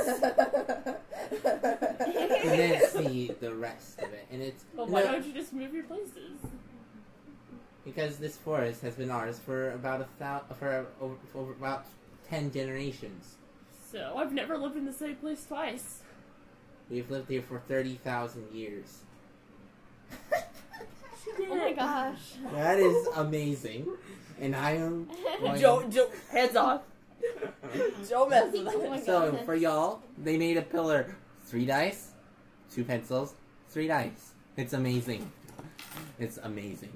You didn't see the rest of it. And it's... Well, why no, don't you just move your places? because this forest has been ours for about over about 10 generations. So, I've never lived in the same place twice. We've lived here for 30,000 years. Oh my gosh. That is amazing. And I am... Joe, heads off. Don't mess with Oh my that. So, goodness. for y'all, they made a pillar. 3 dice, 2 pencils, 3 dice. It's amazing. It's amazing.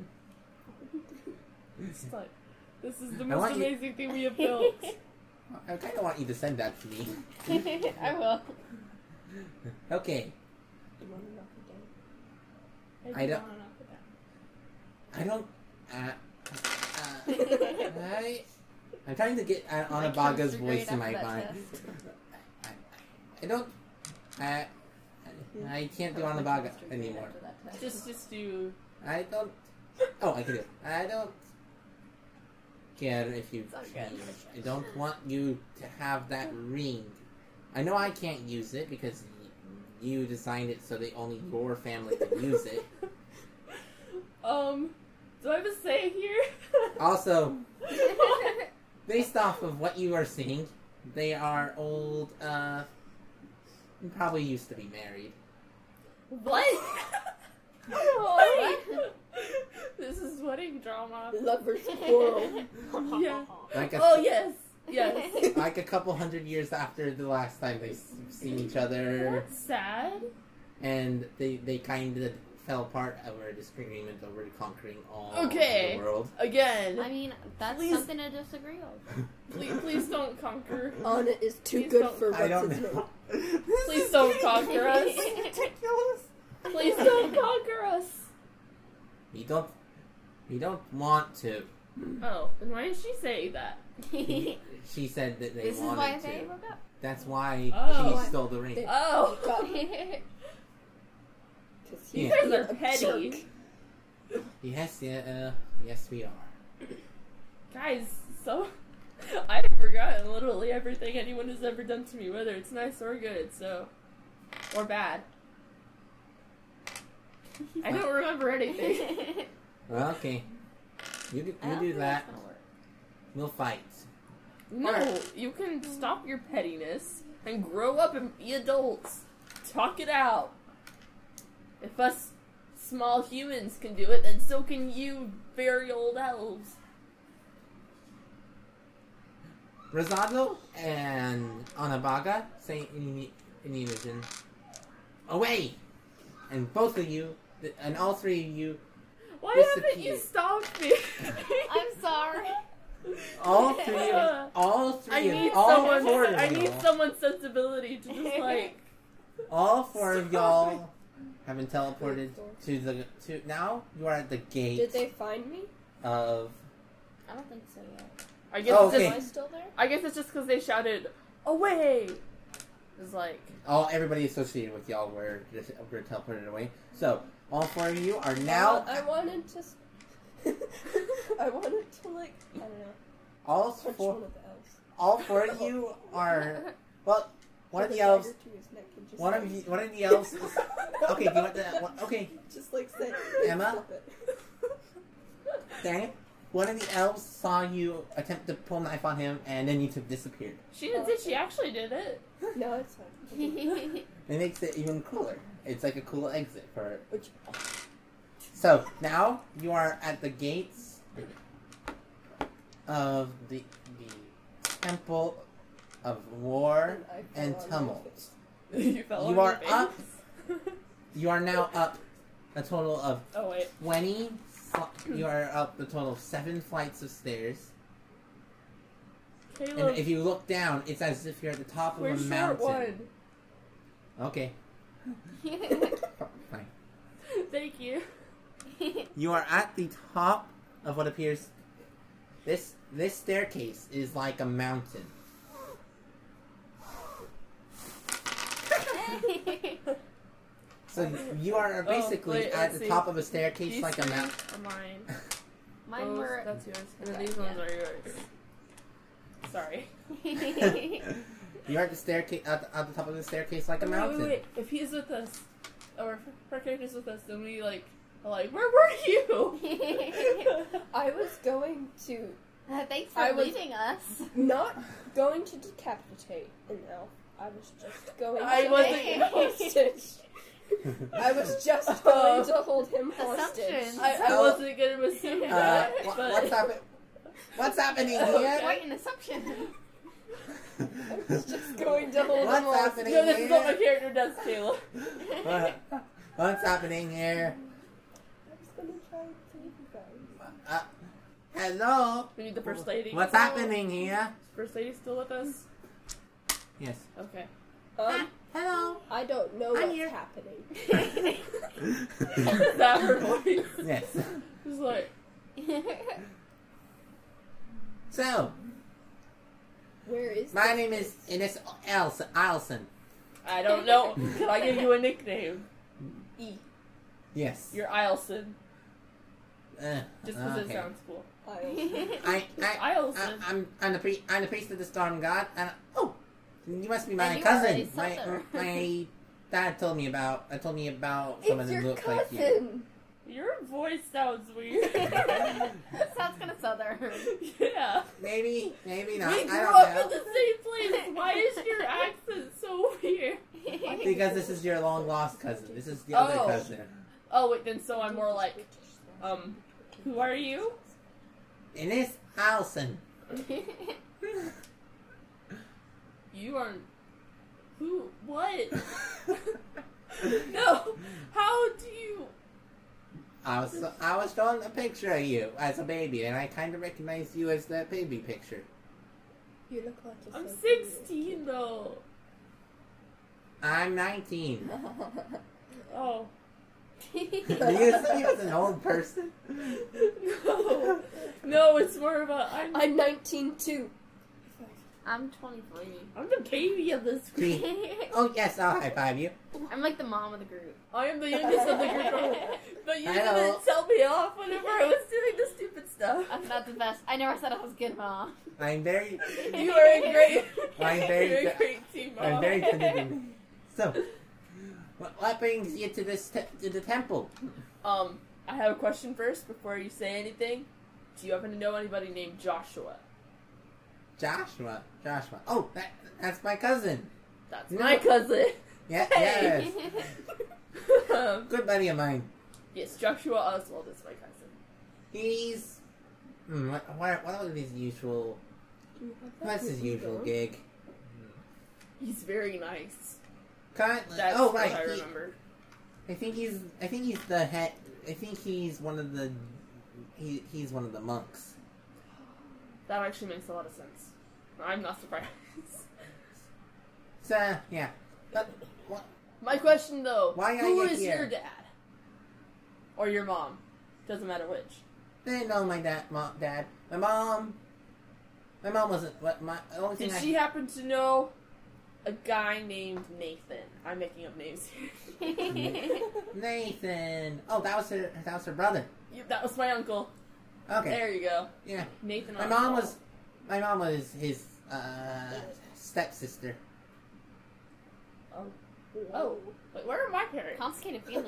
It's like, this is the I most want you- amazing thing we have built. I kind of want you to send that to me. I will. Okay. You want to knock it down? I don't- wanna knock it I don't... I'm trying to get Onabaga's voice in my mind. I don't... I can't do Onabaga anymore. Just do. I don't... Oh, I can do it. I don't care if you It's all good. change. I don't want you to have that ring. I know I can't use it because you designed it so that only your family can use it. Do I have a say here? Also, based off of what you are seeing, they are old, probably used to be married. What? What? This is wedding drama. Lovers quarrel. Yeah. Like a, Oh yes, yes. like a couple hundred years after the last time they seen each other, That's sad. and they kind of fell apart over a disagreement over conquering all Okay. the world. Again, I mean, that's Please. something to disagree on. please don't conquer. Anna is too Please good don't- for I don't what's his know. Please don't conquer us. Ridiculous. Please don't conquer us. We don't want to. Oh, then why did she say that? She said that they This is wanted why to. they broke up. That's why Oh. she stole the ring. They- Oh, Because you Yeah. guys are petty, Yes, yeah, yes, we are. guys. So I've forgotten literally everything anyone has ever done to me, whether it's nice or good. So or bad. I don't remember anything. Well, okay. You do I don't think that. that's gonna work. We'll fight. No, you can stop your pettiness and grow up and be adults. Talk it out. If us small humans can do it, then so can you very old elves. Rosado and Onabaga say in unison, away! And both of you, and all three of you, Why Disappear. haven't you stopped me? I'm sorry. All three of all four of I need y'all. someone's sensibility to just like. All four of y'all have been teleported to now you are at the gate Did they find me? of I don't think so yet. I guess Oh, it's okay. Am I just. still there? I guess it's just because they shouted away. It's like. everybody associated with y'all were teleported away. So all four of you are now I wanted to. I wanted to like I don't know. all Punch four one of the elves. all four of you are well one of Put the a elves dagger to his neck and just one like- of the elves okay do you want that okay Just like say Emma? Stop it. dang it one of the elves saw you attempt to pull a knife on him and then you two disappeared. She didn't say she actually did it. No, it's fine. It makes it even cooler. It's like a cool exit for it. Which So now you are at the gates of the Temple of War I fell and on my Tumult. face. You fell You on your are face. up. You are now up a total of Oh wait. 20. You are up a total of 7 flights of stairs. Caleb, And if you look down, it's as if you're at the top of we're a short mountain. one. Okay, fine. Thank you. You are at the top of what appears. This staircase is like a mountain. So you are basically wait, at let's the see. top of a staircase These like a three mountain. are mine. Mine Those- were. That's yours. And then Okay, these yeah. ones are yours. Sorry. You're at the staircase at the top of the staircase like a mountain. Wait. If he's with us, or if our character's with us, then we like are like, where were you? I was going to Thanks for I was- leaving us. not going to decapitate an elf. I was just going I to wasn't- hold him hostage. I was just going to hold him hostage. Assumptions. I wasn't gonna assume that, but What's happening Quite here? an assumption. I was just going to hold him What's hostage. happening no, this is what my here? character does, Caleb. What's happening here? I was going to try and save you guys. Hello? We need the first lady. What's happening here? First lady still with us? Yes. Okay. Hello? I don't know I'm what's here. happening. Is that her voice? Yes. Just like, So, Where is my this name is place? Ines Ilson. I don't know. Can I give you a nickname? E. Yes. You're Ilson. Just Just because it sounds cool. Isles. Ilson. I'm the priest of the storm god, and you must be my And you cousin. already said that. My dad told me about someone It's that your looked like you. cousin. Your voice sounds weird. Sounds kind of southern. Yeah. Maybe not. We I grew don't up know. in the same place. Why is your accent so weird? Because this is your long lost cousin. This is the other Oh. cousin. Oh wait, then so I'm more like, who are you? Ines Ilson. You are. Who? What? No. How do you? I was shown a picture of you as a baby, and I kind of recognized you as that baby picture. You look like you're I'm so 16 though. I'm 19. Oh. Do you see me as an old person? No. No, it's more of a I'm 19 too. I'm 23. I'm the baby of this group. Oh yes, I'll high five you. I'm like the mom of the group. I am the youngest of the group. But you Hello. didn't tell me off whenever I was doing the stupid stuff. I'm not the best. I never said I was good mom. I'm very, You are a great. I'm very You're a good. great team mom. I'm very good. So, what brings you to this to the temple? I have a question first before you say anything. Do you happen to know anybody named Joshua? Joshua. Oh, that's my cousin. That's No. my cousin. Yeah, Hey. yes, good buddy of mine. Yes, Joshua Oswald is my cousin. He's what are his usual? What's his usual gig? He's very nice. Currently, That's oh what right. I remember. I think he's the head. I think he's one of the. He's one of the monks. That actually makes a lot of sense. I'm not surprised. So, yeah. But, My question though, Why are who you is here? your dad? Or your mom? Doesn't matter which. they know my dad. My mom wasn't. What my the only thing Did I she happen to know a guy named Nathan? I'm making up names here. Nathan. Oh, that was her brother. That was my uncle. Okay. There you go. Yeah. Nathan. My mom was his stepsister. Oh, wait, where are my parents? Complicated feelings.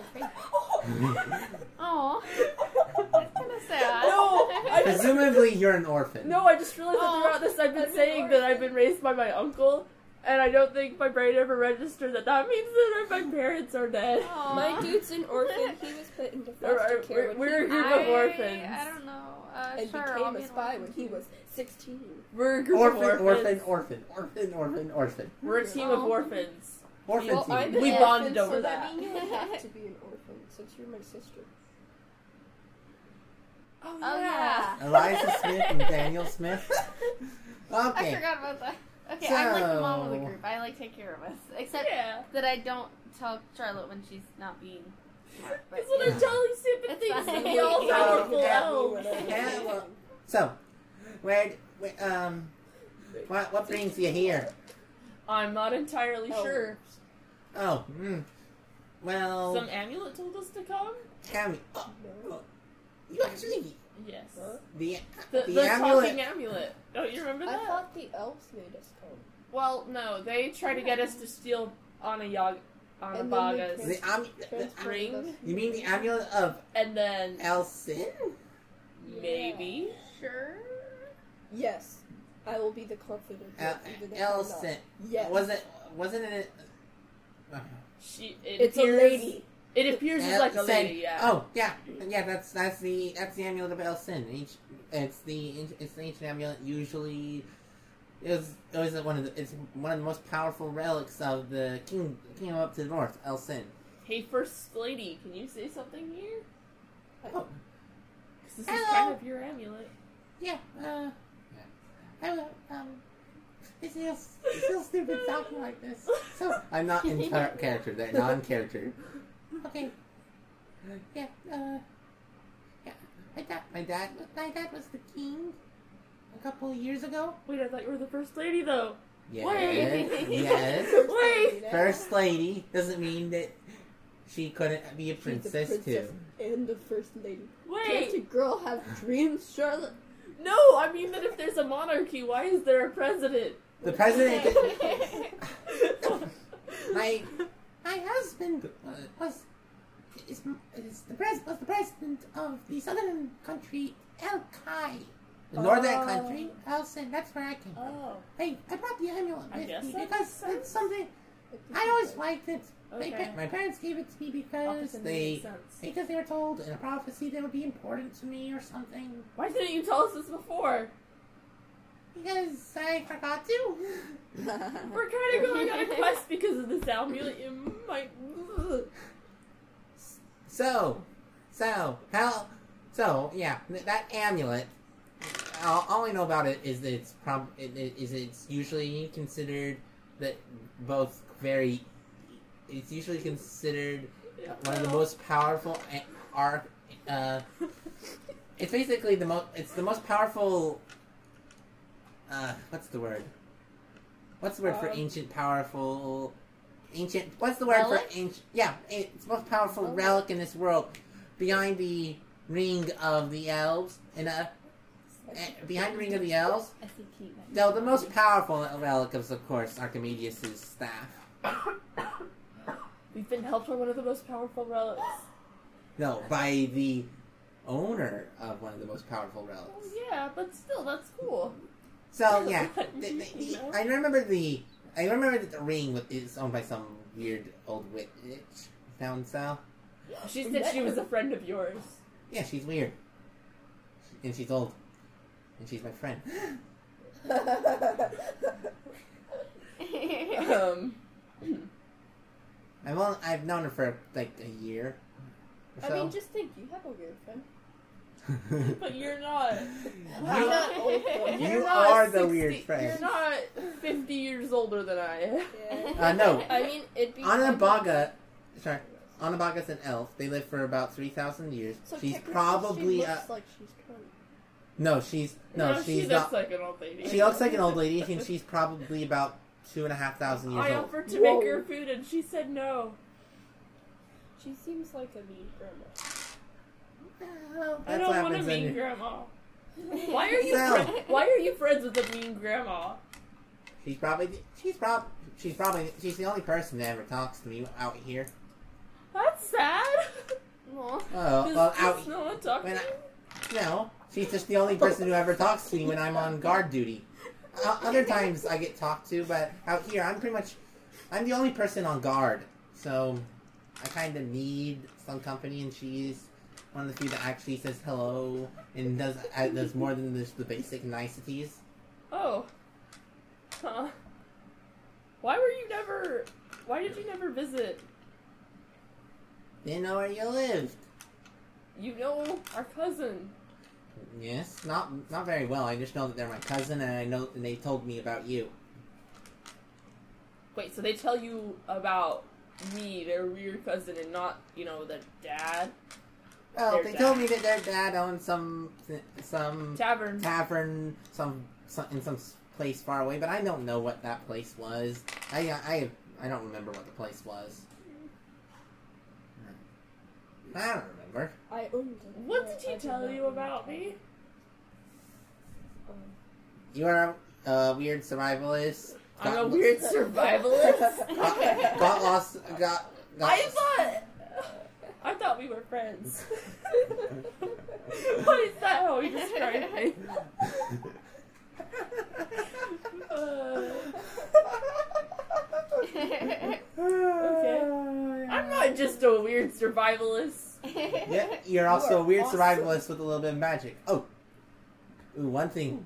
Aw. That's kind of sad. No, Presumably, you're an orphan. No, I just realized that Aw. throughout this I've been saying that I've been raised by my uncle, and I don't think my brain ever registered that means that my parents are dead. Aw. My dude's an orphan. He was put into Or- foster or- care when we're a he group of orphans. I don't know. and Sure, I'll became be a an spy orphan when he too. was 16. We're a group of Orphan. orphans. We're a team of Aw. orphans. Orphan Well, team. I'm an We orphan, bonded over so that. that means you have to be an orphan since you're my sister. Oh, Oh, yeah. Eliza Smith and Daniel Smith. I Okay. forgot about that. Okay, I'm like the mom of the So- group. I like take care of us. Except Yeah. that I don't tell Charlotte when she's not being smart. But, That's what you I'm know. telling sympathy It's to fine. the all powerful Yeah. elves. Yeah, well, so, what brings you here? I'm not entirely Oh. sure. Oh, well, Some amulet told us to come? Tammy. Oh, you actually Yes. the The amulet. talking amulet. Don't you remember I that? thought the elves made us come. Well, no, they tried to get us to steal Anabaga's And then they The Transported ring, us. you mean the amulet of and then El Sin? maybe. Sure. Yes, I will be the confidant. even if El I'm not. Sin. Yes. Wasn't it? It's a lady. It appears as like a El lady, Sin. yeah. Oh, yeah. That's the amulet of El Sin. It's the ancient amulet. Usually, it's one of the most powerful relics of the kingdom up to the north, El Sin. Hey, first lady, can you say something here? Oh, 'Cause this is Hello. kind of your amulet. yeah. Hello. It feels stupid talking like this. So I'm not in character. There, non-character. Okay. Yeah. Yeah. My dad was the king a couple of years ago. Wait, I thought you were the first lady, though. Yes. Wait. Yes. Wait. First lady doesn't mean that she couldn't be a She's the princess princess too. and the first lady. Can't Wait. a girl have dreams, Charlotte? No, I mean that if there's a monarchy, why is there a president? The president. my husband was the president of the southern country, El Kai. The northern country, El Sin. That's where I came from. Oh. Hey, I brought the amulet I with guess me that because makes sense. it's something I always liked it. Okay. My parents gave it to me because Opposite they makes sense. because they were told in a prophecy that would be important to me or something. Why didn't you tell us this before? Because I forgot to. We're kind of going on a quest because of this amulet. You might. So yeah, that amulet. All I know about it is that it's usually considered that both very. It's usually considered one of the most powerful it's basically the most. It's the most powerful. What's the word? What's the word for ancient, powerful? Ancient. What's the word Relic? for ancient? Yeah, it's the most powerful relic in this world, behind the ring of the elves, and behind the ring of the elves. No, the most powerful relic is, of course, Archimedes' staff. We've been helped by one of the most powerful relics. No, by the owner of one of the most powerful relics. Oh, yeah, but still, that's cool. So yeah, You know? I remember that the ring is owned by some weird old witch down south. She said she was a friend of yours. Yeah, she's weird, and she's old, and she's my friend. I've known her for like a year. Or so. I mean, just think, you have a weird friend. But you're not. I'm not old though. You You're not are the 60 weird friend. You're not 50 years older than I am. Yeah. No. I mean, it'd be. Anabaga, sorry, Anabaga's an elf. They live for about 3,000 years. So She's technically probably She looks like she's 20. no, she's she she's looks not. like an old lady. She looks like an old lady, and she's probably about 2,500 years I old. offered to Whoa. make her food and she said no. She seems like a mean grandma. Well, I that's don't what want a happens mean when grandma. Why are you So- why are you friends with a mean grandma? she's the only person that ever talks to me out here. That's sad. Aw. Oh, Does, well, does out no one talk to when you? no, she's just the only person who ever talks to me when I'm on guard duty. Other times I get talked to, but out here I'm the only person on guard. So I kind of need some company, and she's one of the few that actually says hello and does more than just the basic niceties. Oh. Huh. Why did you never visit? Didn't know where you lived. You know our cousin. Yes, not very well. I just know that they're my cousin, and I know and they told me about you. Wait, so they tell you about me, their weird cousin, and not, the dad? Well, Their they dad. told me that their dad owned some Tavern. tavern, some in some place far away, but I don't know what that place was. I don't remember what the place was. I don't remember. I owned it. What did I he tell not you own about it. me? You are a weird survivalist. I'm a weird survivalist? Got lost. Got. I thought we were friends. Why is that how he described me? Okay. I'm not just a weird survivalist. Yeah, you're also a weird awesome. survivalist with a little bit of magic. Oh, ooh, one thing.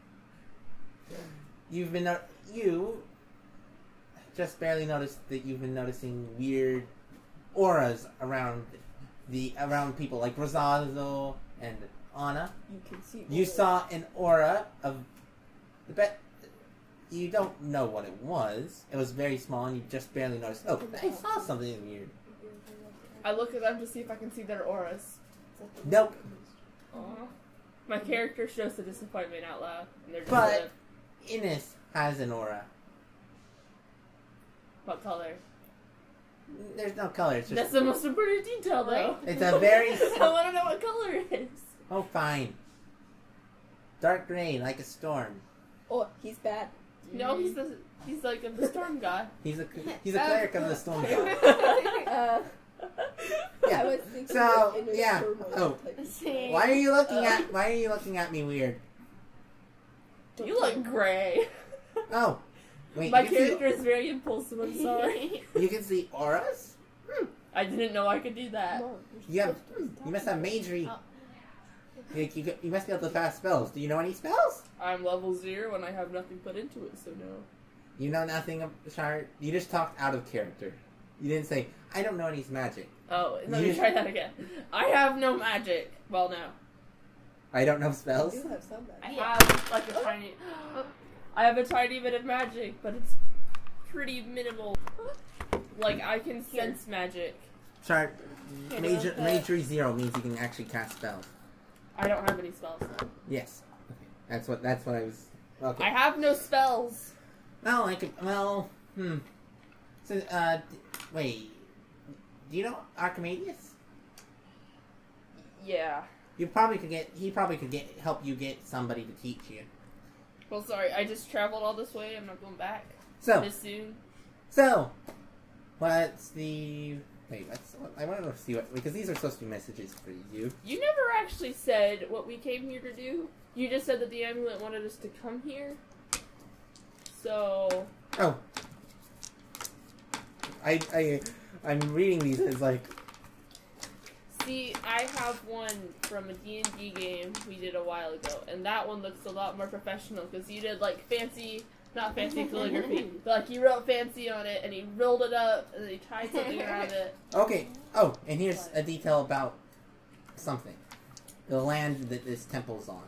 You just barely noticed that you've been noticing weird auras around people like Rosado and Anna. You can see. You saw an aura of the bet. You don't know what it was. It was very small, and you just barely noticed. Oh, I saw something weird. I look at them to see if I can see their auras. Nope. Aw. My character shows the disappointment out loud, and they're just But Ines has an aura. what color? There's no color. It's That's just. the most important detail, though. It's a very. I want to know what color it is. Oh, fine. Dark gray, like a storm. Oh, he's bad. No, he's like the storm god. He's a cleric of the storm god. I Yeah. was thinking So, of inner yeah. turmoil Oh. type. Why are you looking at me weird? Don't You look tell gray. Oh, wait. My you can character is very impulsive. I'm sorry. See, you can see auras. I didn't know I could do that. Mom, You have. You must have magery. You must be able to cast spells. Do you know any spells? I'm level 0 and I have nothing put into it, so no. You know nothing of Shard. You just talked out of character. You didn't say, "I don't know any magic." Oh, let me try that again. I have no magic. Well, no. I don't know I spells. do have some I bad. have like a tiny. I have a tiny bit of magic, but it's pretty minimal. Like I can sense magic. Shard, Yeah, magery 0 means you can actually cast spells. I don't have any spells. Though. Yes. Okay. That's what I was. Okay. I have no spells. Well, I could. Well, So, wait. Do you know Archimedes? Yeah. He probably could help you get somebody to teach you. Well, sorry. I just traveled all this way. I'm not going back So, this soon. what's the? Wait, I want to see what, because these are supposed to be messages for you. You never actually said what we came here to do. You just said that the amulet wanted us to come here. So. Oh. I'm reading these as like. See, I have one from a D&D game we did a while ago, and that one looks a lot more professional, because you did, like, not fancy calligraphy, but, like, you wrote fancy on it, and he rolled it up, and then he tied something around it. Okay. Oh, and here's a detail about something. the land that this temple's on.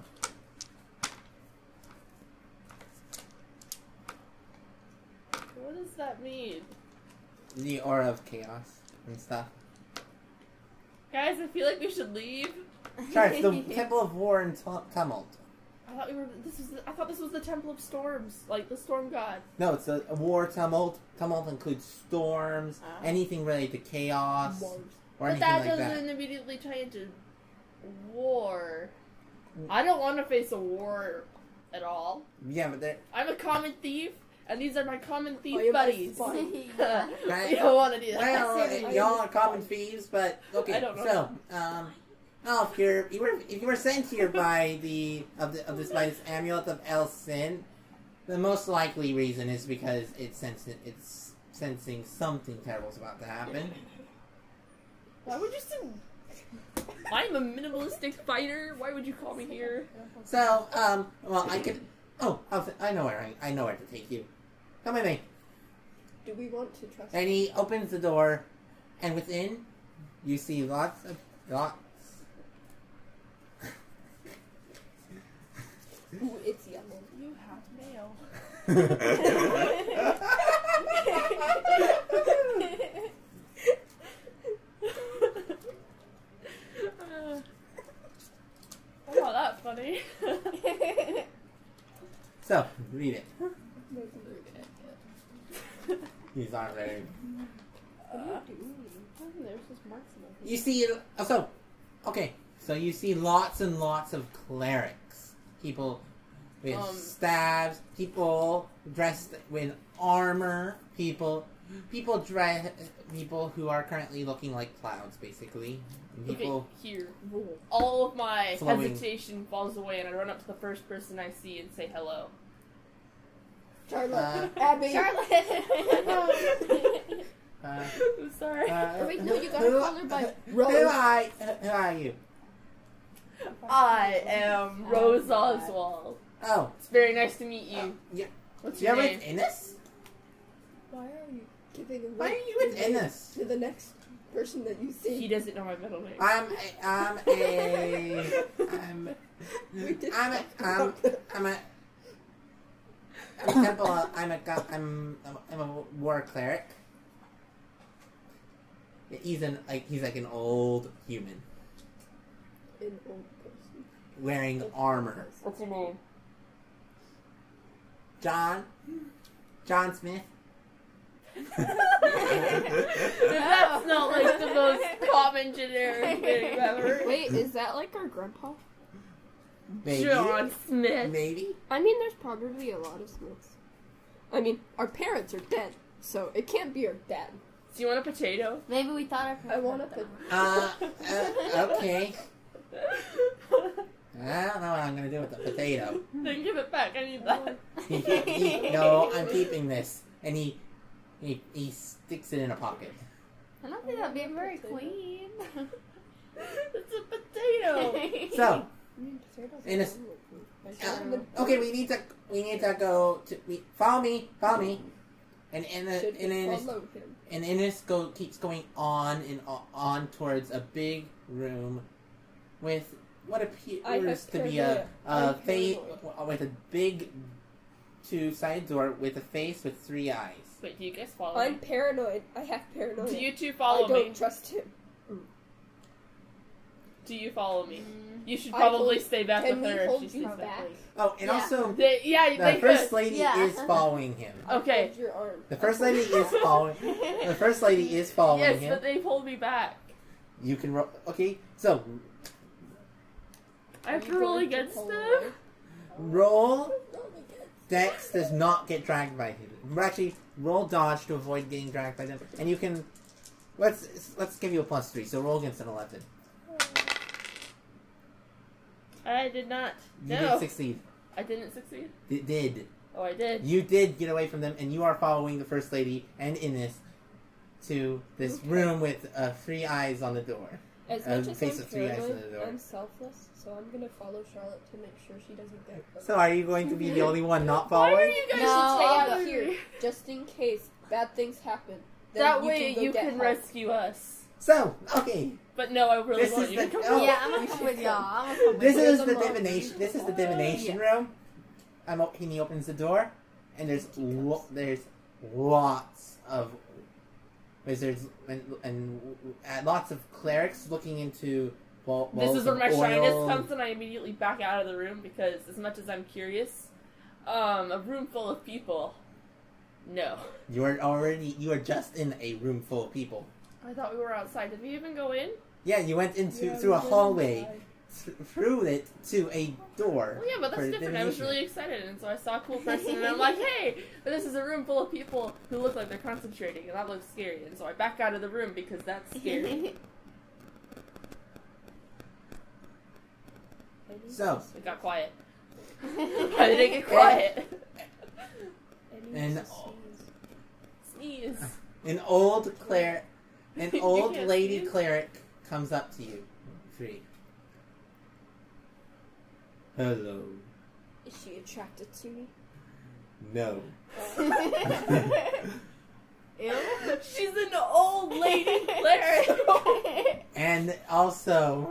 What does that mean? The aura of chaos and stuff. Guys, I feel like we should leave. Sorry, it's the Temple of War and Tumult. I thought this was the Temple of Storms, like the storm god. No, it's a war tumult. Tumult includes storms, anything related to chaos, or But anything that like doesn't that. immediately tie into war. I don't want to face a war at all. Yeah, but they're... I'm a common thief, and these are my common thief Oh, you're my buddies. spy. We don't want to do that. Well, y'all are common thieves, but okay. I don't know. So, if you were sent here by by this amulet of El Sin, the most likely reason is because it's sensing something terrible is about to happen. Why would you say... I'm a minimalistic fighter. Why would you call me here? So, well, I could. Oh, I know where to take you. Come with me. Do we want to trust? And he opens the door, and within, you see lots. Ooh, it's yellow. You have mail. Oh, that's funny. So, read it. These aren't very. There's just marks in it. You see, so you see lots and lots of clerics, people with staves, people dressed with armor, people who are currently looking like clouds, basically. People Okay, here. All of my Flowing. hesitation falls away, and I run up to the first person I see and say hello. Charlotte. Abby. I'm sorry. Wait, no, you gotta call her by Who are you? I am Rose Oswald. Oh, It's very nice to meet you. yeah. What's You're your with name? Innes? Why are you giving away? Why are you with Innes? To the next person that you He see. doesn't know my middle name. I'm We did I'm talk about that. a war cleric. He's like an old human An old person. wearing armor. What's your name? John Smith. That's not like the most common generic name ever. Wait, is that like our grandpa? Maybe. John Smith. Maybe. I mean, there's probably a lot of Smiths. I mean, our parents are dead, so it can't be our dad. Do you want a potato? Maybe we thought I want to put. Okay. I don't know what I'm gonna do with the potato. Then give it back. I need that. No, I'm keeping this, and he sticks it in a pocket. I don't think that'd be very clean. It's a potato. So, In a- okay, we need to go to follow me, and Innes keeps going on and on towards a big room with what appears to be a face with a big two-sided door with a face with 3 eyes. Wait, do you guys follow I'm me? paranoid. I have paranoia. Do you two I follow don't me? trust him. Do you follow me? You should I probably hold- stay back can with we her if hold she you stays back? with me. Oh, and Yeah. also They the could. first lady Yeah. is following him. Okay. Hold your arm. The first lady is following. The first lady is following Yes, him. but they pulled me back. You can roll. Okay, so I have Are to you roll going to against pull them. away? roll. Dex does not get dragged by him. Actually, roll dodge to avoid getting dragged by them, and you can. Let's give you a +3. So roll against an 11. I did not. You No. did succeed. I didn't succeed. Did. Oh, I did. You did get away from them, and you are following the first lady and Innes to this Okay. room with 3 eyes on the door. As A much as face I'm with 3 eyes in the paranoid, door. I'm selfless, so I'm gonna follow Charlotte to make sure she doesn't get. So are you going to be the only one not Why are following? you guys You should stay out following here me? just in case bad things happen. Then That you way can go you get can help. rescue us. So, okay. But no, I really This want is you to the- come oh. over. Yeah, I'm gonna come with y'all. I'm gonna come This with is There's the a mom. divination. This is the divination room. He opens the door, and there's lots of wizards and lots of clerics looking into. This is where my oil. shyness comes, and I immediately back out of the room because, as much as I'm curious, a room full of people. No. You are just in a room full of people. I thought we were outside. Did we even go in? Yeah, you went through a hallway, through it to a door. Well, yeah, but that's for different. I was divination. really excited, and so I saw a cool person, and I'm like, hey, but this is a room full of people who look like they're concentrating, and that looks scary, and so I back out of the room because that's scary. So, It got quiet. Why did it get quiet? And- Sneeze. an old You can't lady sneeze? cleric comes up to you. Free. Hello. Is she attracted to me? No. Ew. She's an old lady cleric. And also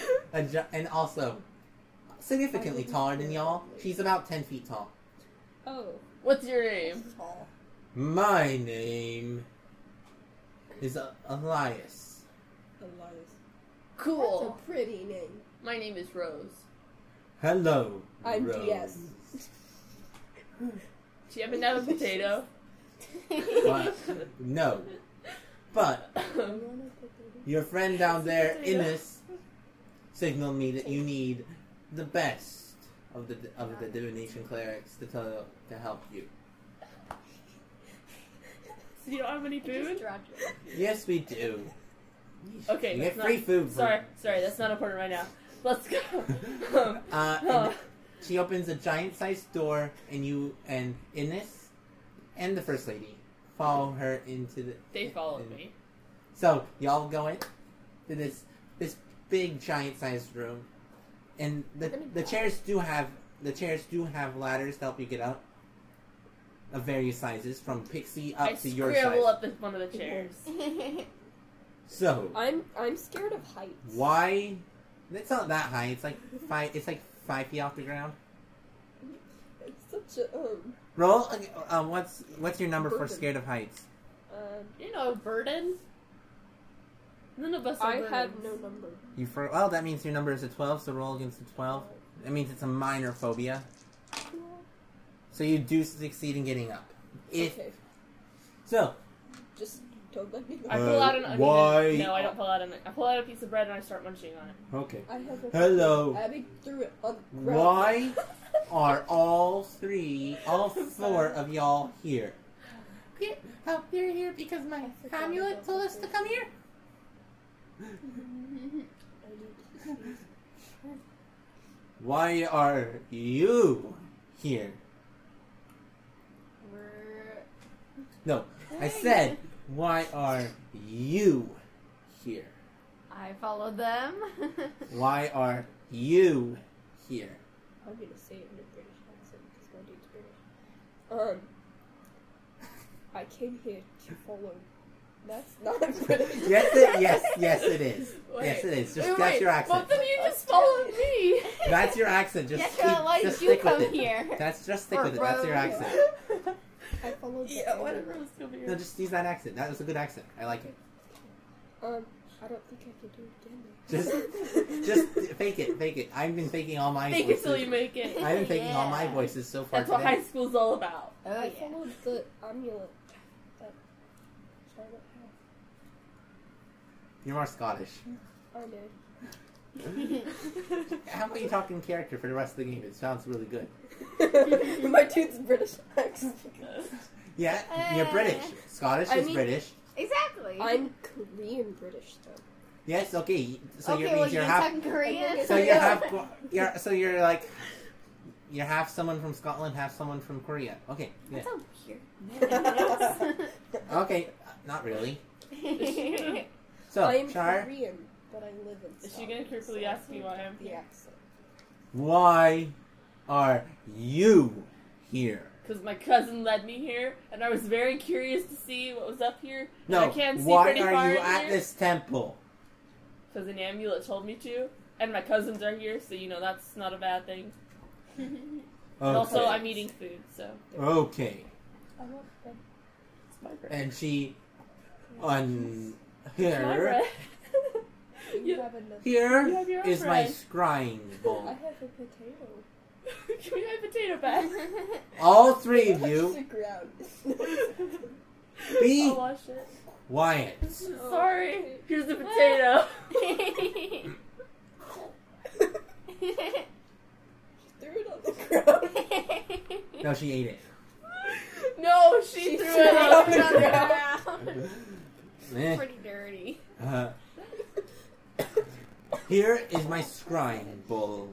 significantly taller than y'all. She's about 10 feet tall. Oh. What's your name? Tall. My name is Elias. Elias. Cool. That's a pretty name. My name is Rose. Hello. I'm Rose. DS. Do you happen to have a potato? But, no. But your friend down there, Innes, signaled me that you need the best of the divination clerics to help you. So you don't have any food? Yes, we do. Okay, You that's get free not, food. Sorry, that's not important right now. Let's go. And she opens a giant-sized door, and you and Innes and the first lady follow her into the. They followed me. So y'all go in to this big giant-sized room, and the chairs do have ladders to help you get up, of various sizes, from Pixie up I to your size. scramble up one of the chairs. So I'm scared of heights. why? It's not that high. It's like 5. It's like 5 feet off the ground. It's such a Roll. What's your number for Burden. scared of heights? You know, burden? None of us are I have burdens. no number. Well, that means your number is a 12. So roll against a 12. That means it's a minor phobia. So you do succeed in getting up. Okay. So Just don't let me I go. pull out an onion. why- No, I don't pull out an I pull out a piece of bread and I start munching on it. okay. I have a Hello. Abby threw it on the ground. Why are all 4 of y'all here? You're here because my amulet told us to come here. Why are you here? No, I said, why are you here? I followed them. Why are you here? I'm gonna say it in a British accent because my dude's British. I came here to follow. That's not British. Yes, it is. Wait. Yes, it is. Just Wait, that's your accent. both of you just followed me. That's your accent. Just Why just did you stick with come it. here? Just stick Or with it. That's your Rose. accent. I followed the Yeah, animal. whatever. Let's go here. No, just use that accent. That was a good accent. I like it. I don't think I can do it again. Just fake it. I've been faking all my Make voices. it till you make it. I've been faking all my Yeah. voices so far That's what today. high school's all about. Oh I yeah. followed the amulet that Charlotte You're more Scottish. had. I did. How about you talk in character for the rest of the game? It sounds really good. My dude's British accent. Yeah, you're British. Scottish I is mean- British. Exactly. I'm Korean British though. Yes, okay. So okay, you well, means you're you're half. talking Korean. So you're half. You're like. You're half someone from Scotland, half someone from Korea. Okay. Yeah. That's so weird. Okay. Not really. Okay. So, I'm Char, Korean, but I live in Is she Scotland, gonna carefully so ask me why I'm the here? accent. why are you here? Because my cousin led me here, and I was very curious to see what was up here. No, and I can't see why pretty are far you in at here. this temple? Because an amulet told me to, and my cousins are here, so that's not a bad thing. And also, Okay. I'm eating food, so Okay. I want bread. it's my bread. And she on It's my here bread. You You- have another. here You have your own is my bread. scrying I bowl. have a potato. Give me my potato back. All three of you The ground. be I'll wash it. quiet. Sorry. Here's the potato. Threw it on the ground. No, she ate it. No, she threw it on the ground. Eh. Pretty dirty. Here is my scrying bowl.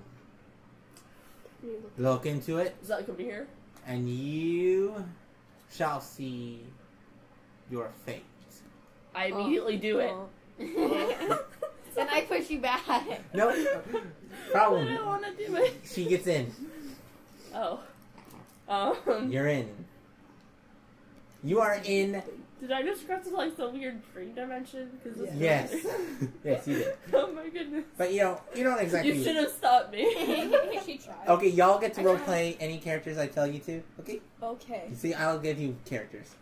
Look into it, Does that come here? and you shall see your fate. I immediately do it. And I push you back. Nope. I Problem. don't want to do it. She gets in. Oh. You're in. You are in. Did I just cross to like some weird dream dimension? Cause this Yes. Yes, you did. Oh my goodness. But you don't exactly. You should have stopped me. She tried. Okay, y'all get to roleplay any characters I tell you to. Okay. Okay. You see, I'll give you characters.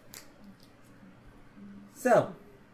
So,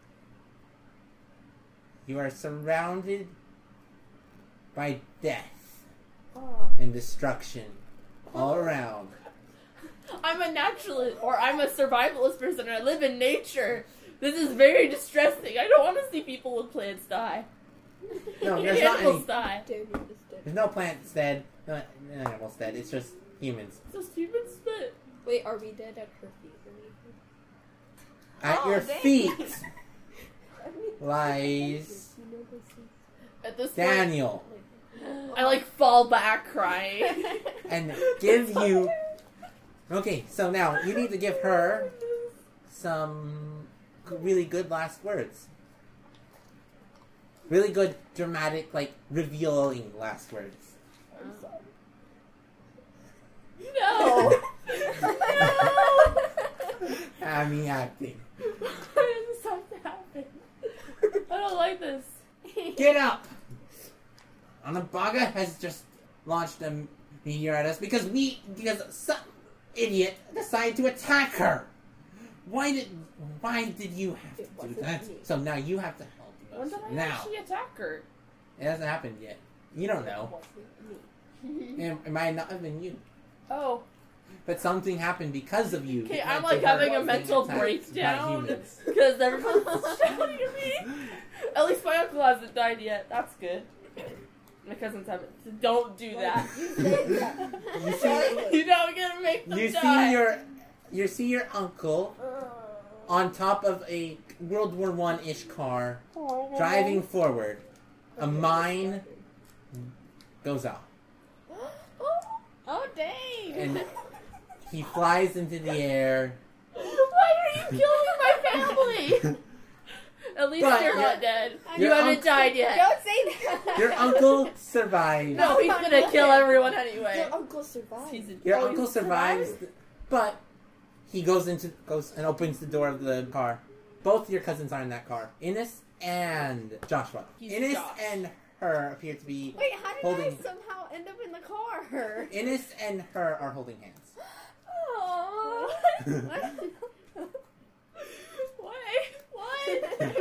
you are surrounded by death Oh. and destruction all around. I'm a naturalist, or I'm a survivalist person, and I live in nature. This is very distressing. I don't want to see people and plants die. No, there's not Animals any. die. Dude, you're just dead. There's no plants dead, no animals dead. It's just humans. It's just human spit. Wait, are we dead at her feet or anything? At Oh, your dang. feet I mean, lies you know this is At this Daniel, point, I like fall back crying. and give you. Okay, so now you need to give her some really good last words. Really good, dramatic, like revealing last words. I'm sorry. No. I'm acting. Why does this have to happen? I don't like this. Get up! Anabaga has just launched a meteor at us because some idiot decided to attack her. Why did you have It to do wasn't that? me. So now you have to help When us. did I Now actually attack her? it hasn't happened yet. You don't know. It wasn't me. It might not have been you, Oh. but something happened because of you. Okay, It I'm led to like her having a being mental attacked by breakdown humans. because everyone's shouting at me. At least my uncle hasn't died yet. That's good. My cousins haven't. So don't do that. You said that. You see, You don't get to make them you die. see your uncle on top of a World War I-ish car, driving forward. A mine goes off, Oh, dang. and he flies into the air. Why are you killing my family? At least But you're not dead. your You haven't uncle- died yet. Don't say that. Your uncle survives. No, he's gonna kill everyone anyway. Your uncle survived. He's a- Your oh, uncle he survives, but he goes and opens the door of the car. Both your cousins are in that car. Innes and Joshua. He's Innes Josh. and her appear to be Wait, how did Holding- I somehow end up in the car? Innes and her are holding hands. Aww. Why? Why?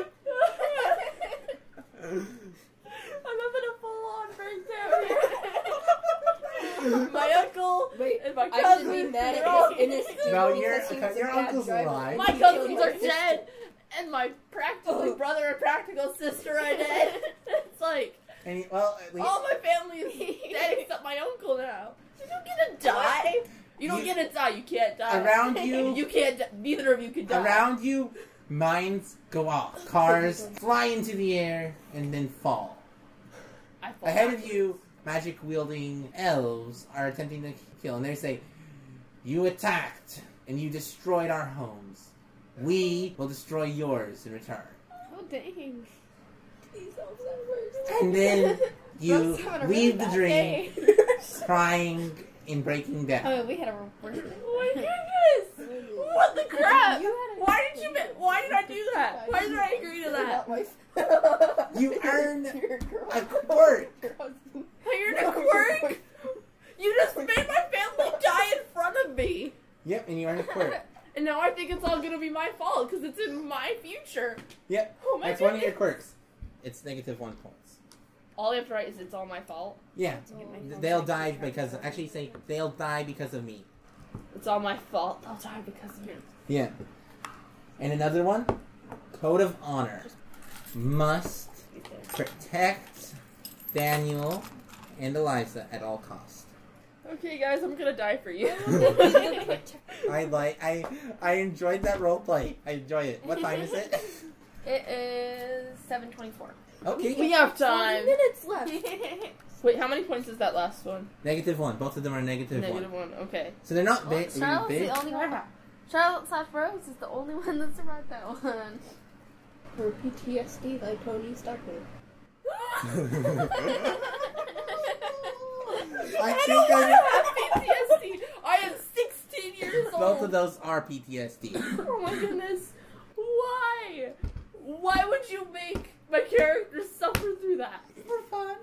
I'm having a full-on breakdown here. My uncle Wait, and my I cousin. should be mad they're all- at Innes too. No, because he was your a bad uncle's driver. alive. My He cousins killed are my dead, and my practical brother and practical sister are dead. It's like And well, at least all my family is dead except my uncle now. You don't get to die. You don't get to die. You can't die. Around you- You can't. Neither of you can die. around you, mines go off. Cars fly into the air and then fall. I fall Ahead of backwards. you, magic-wielding elves are attempting to kill, and they say, "You attacked, and you destroyed our homes. We will destroy yours in return." Oh, dang. These elves are worse. And then you Bro's having a really leave the bad dream, day. crying in Breaking Death. Oh, we had a reverse. Oh my goodness! What the crap? You had a- Why did I do that? Why did I agree to that? You earn You're a girl. a quirk. Your husband. You're a quirk? You just made my family die in front of me! Yep, and you earn a quirk. And now I think it's all gonna be my fault because it's in my future. Yep, Oh my that's one of your goodness. quirks. It's -1 points. All I have to write is it's all my fault. Yeah, Oh. they'll die because actually say they'll die because of me. It's all my fault. I'll die because of me. Yeah. And another one, Code of Honor. Must protect Daniel and Eliza at all costs. Okay, guys, I'm gonna die for you. I enjoyed that role play. I enjoy it. What time is it? It is 7:24. Okay. We have 40 time. minutes left. Wait, how many points is that last one? -1. Both of them are -1. -1. Okay. So they're not Well, big. Charlotte's big. the only one. Charlotte/Rose is the only one that survived that one. Her PTSD like Tony Starkman. I I think don't want I- to have PTSD. I am 16 years old. Both of those are PTSD. Oh my goodness. Why? Why would you make my character suffer through that? For fun.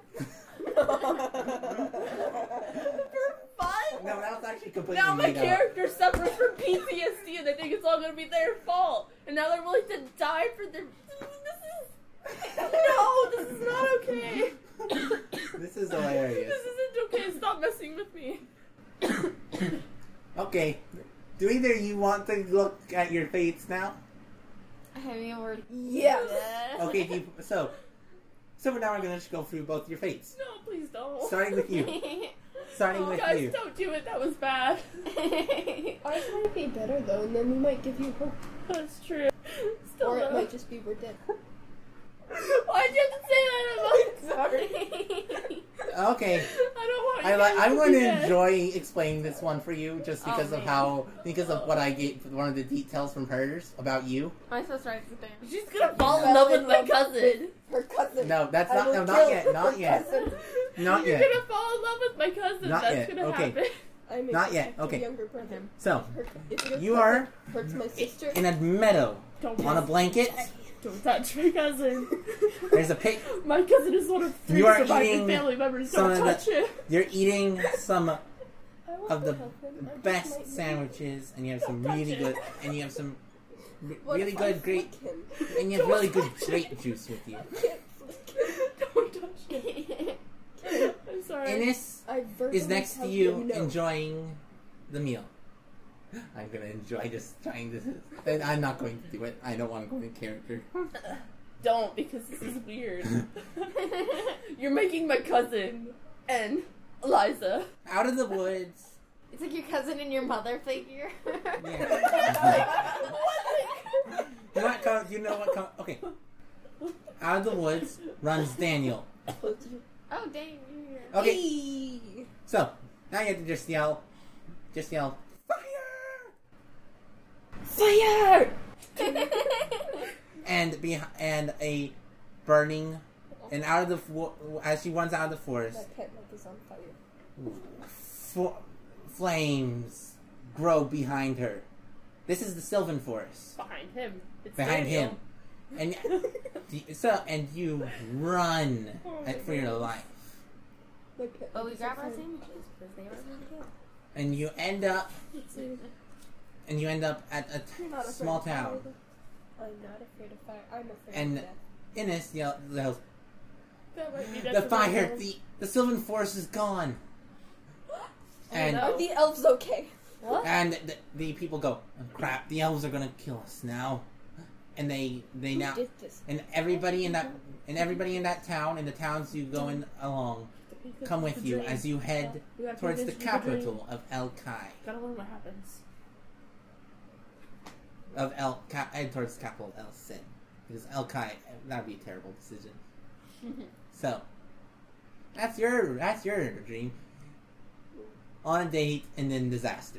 For fun? No, that was actually completely Now my made up. character suffers from PTSD and they think it's all gonna be their fault. And now they're willing to die for their... This is not okay. This is hilarious. This isn't okay. Stop messing with me. Okay. Do either of you want to look at your fates now? I mean, we're Yes. Okay, so now we're gonna just go through both your fates. No, please don't. Starting with you. Starting Oh, with guys, you. don't do it. That was bad. Ours might be better though, and then we might give you hope. That's true. Still Or it though. might just be we're dead. Why'd you have to say that about Okay. I don't want you I'm to going be to dead. enjoy explaining this one for you, just Oh, because of man. because of what I get, one of the details from hers about you. Am I supposed to write something? She's gonna fall in love with my cousin. Her cousin. No, that's I not. will No, kill not yet. Not her yet. cousin. Not You're yet. gonna fall in love with my cousin. Not That's yet. gonna Okay. happen. I'm a Not yet, protective okay. Younger brother. So If your you cousin are hurts my sister. in a meadow Don't on a blanket. Don't touch my cousin. There's a pig. My cousin is one of 3 You are surviving eating family members. some Don't of the- touch him. You're eating some I want of the to help him, I just might best not. sandwiches, and you have some Don't touch really it. good, and you have some What really if I good grape, flick him? and you have really good grape juice with you. I can't flick him. Don't touch him. I'm sorry. Innes I verbally is next to tell you, him no. enjoying the meal. I'm gonna enjoy just trying this. And I'm not going to do it. I don't want to go in character. Don't, because this is weird. You're making my cousin and Eliza. Out of the woods. It's like your cousin and your mother figure. Yeah. You know what? You know what? Okay. Out of the woods runs Daniel. Oh, dang. You're here. Okay. Eee. So now you have to just yell, fire! Fire! And a burning, and out of the as she runs out of the forest, My pet mic is on fire. flames grow behind her. This is the Sylvan Forest. Behind him. It's Behind Daniel. him. And you run for your life. My pet But we mic is grab on our fire. sandwiches because they were really good. And you end up at a You're not afraid small of fire, town. though. I'm not afraid of fire. I'm afraid And of death. Innes yells, That might be "The fire! detrimental. The Sylvan Forest is gone!" And no. Are the elves okay? What? and the people go, "Oh, crap! The elves are gonna kill us now." And they Who now did this? and everybody in that town, in the towns you go in along, come with you as you head We gotta towards the vision capital of El Kai. Gotta learn what happens. Head towards the capital of El Sin, because El Kai, that'd be a terrible decision. So that's your dream. On a date and then disaster.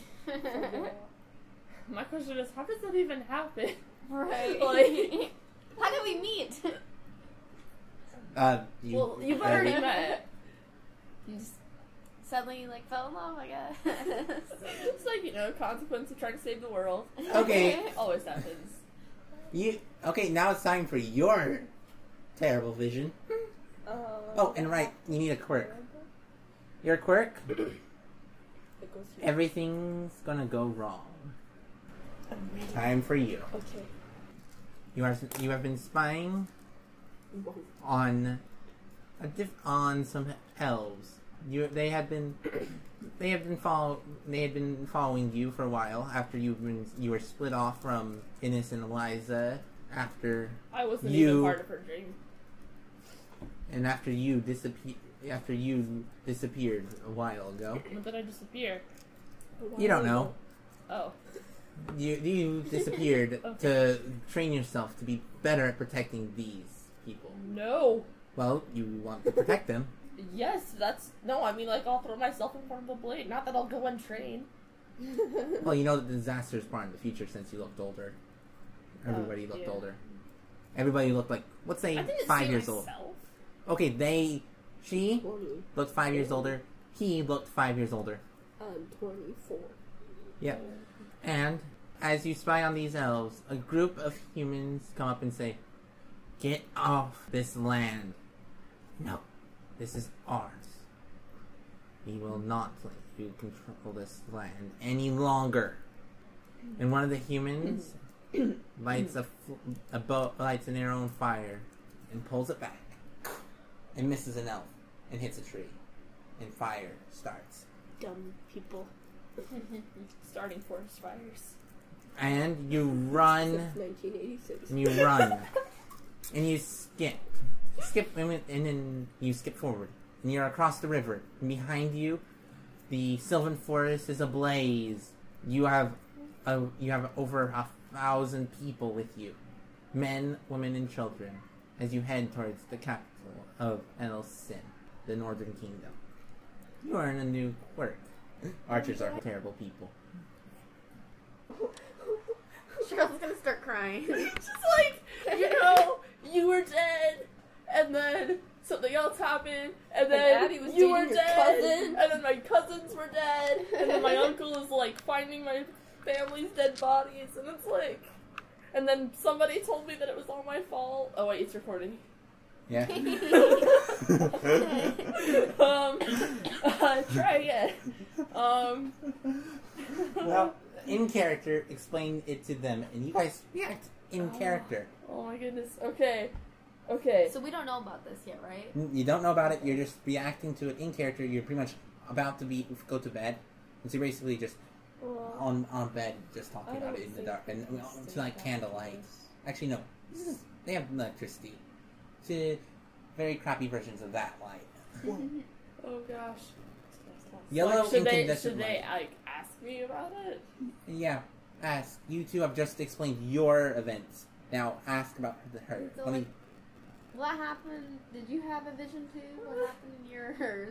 My question is, how does that even happen? Right. Like- How did we meet? Well, you've already met. You just suddenly like fell in love, I guess. It's like, you know, consequence of trying to save the world. Okay. Always happens. Okay, now it's time for your terrible vision. Oh, and right, you need a quirk. Your quirk, It goes here. everything's gonna go wrong. I'm ready. Time for you. Okay. You have been spying Whoa. on some elves. They had been following you for a while after you were split off from Innes and Eliza after I wasn't You- even part of her dream. and after you disappeared a while ago. When did I disappear? You don't know. Oh. You disappeared Okay. to train yourself to be better at protecting these people. No. Well, you want to protect them. Yes, that's... No, I mean, like, I'll throw myself in front of the blade. Not that I'll go and train. Well, you know that the disaster is part of the future since you looked older. Everybody looked yeah. older. Everybody looked like, let's say, I didn't 5 see years old. myself. Okay, she 20. looked 5 years older. He looked 5 years older. I'm 24. Yep. And as you spy on these elves, a group of humans come up and say, "Get off this land. No, this is ours. We will not let you control this land any longer." And one of the humans lights lights an arrow on fire and pulls it back and misses an elf and hits a tree, and fire starts. Dumb people. Starting forest fires. And you run. Since 1986. And you run, and you skip, and then you skip forward, and you're across the river. And behind you, the Sylvan Forest is ablaze. You have over 1,000 people with you, men, women, and children, as you head towards the capital of El Sin, the Northern Kingdom. You earn a new quirk. Archers are terrible people. Cheryl's gonna start crying. Just like, you know, you were dead, and then something else happened, and then Abby was you were dating your dead, cousin. and then my cousins were dead, and then my uncle is like finding my family's dead bodies, and it's like, and then somebody told me that it was all my fault. Oh wait, it's recording. Yeah. Try again. Well, in character, explain it to them, and you guys react in character. Oh my goodness. Okay. Okay. So we don't know about this yet, right? You don't know about it. You're just reacting to it in character. You're pretty much about to go to bed, and so you're basically just on bed, just talking about it in the dark, and to like candlelight. Actually, no. They have electricity. To very crappy versions of that light. Oh gosh. Yellow Like, should they incandescent light. like ask me about it? Yeah. Ask. You two have just explained your events. Now ask about her. So, Let me- like, what happened? Did you have a vision too? What happened in yours?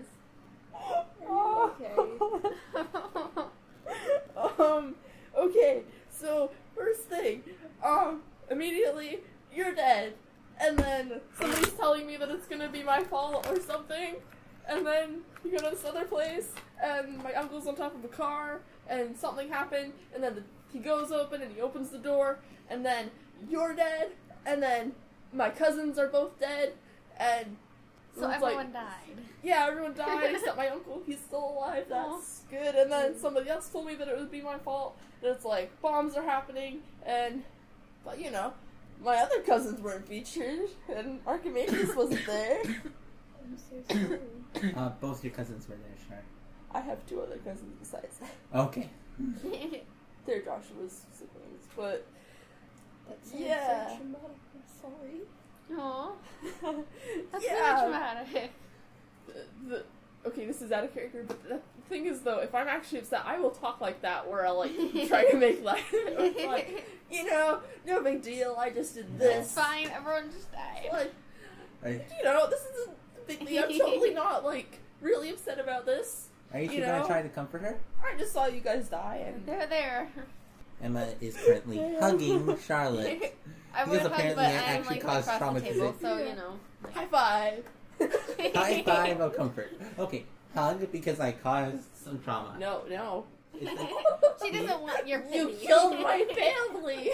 Okay, so first thing, immediately, you're dead, and then somebody's telling me that it's gonna be my fault or something, and then you go to this other place, and my uncle's on top of a car, and something happened, and then he goes open, and he opens the door, and then you're dead, and then my cousins are both dead, and So it's everyone like, died. yeah, everyone died except my uncle. He's still alive. That's good. And then somebody else told me that it would be my fault. And it's like bombs are happening, but you know, my other cousins weren't featured, and Archimedes wasn't there. I'm so sorry. both your cousins were there, sure. I have two other cousins besides that. Okay. They're Joshua's siblings, but That sounds Yeah. so traumatic. I'm sorry. Aw, that's yeah. really traumatic. Okay, this is out of character, but the thing is, though, if I'm actually upset, I will talk like that, where I'll, like, try to make light. It's like, you know, no big deal, I just did this. It's fine, everyone just died. Like, Are, you know, this is a big thing. I'm totally not, like, really upset about this. are you two You gonna know? try to comfort her? I just saw you guys die, and They're there. Emma is currently hugging Charlotte. I would have hugged, apparently but it I'm actually like caused across trauma the to table, the- so you know. high five. High five of comfort. Okay. hug because I caused some trauma. No. It's like, She doesn't want your You pity. killed my family.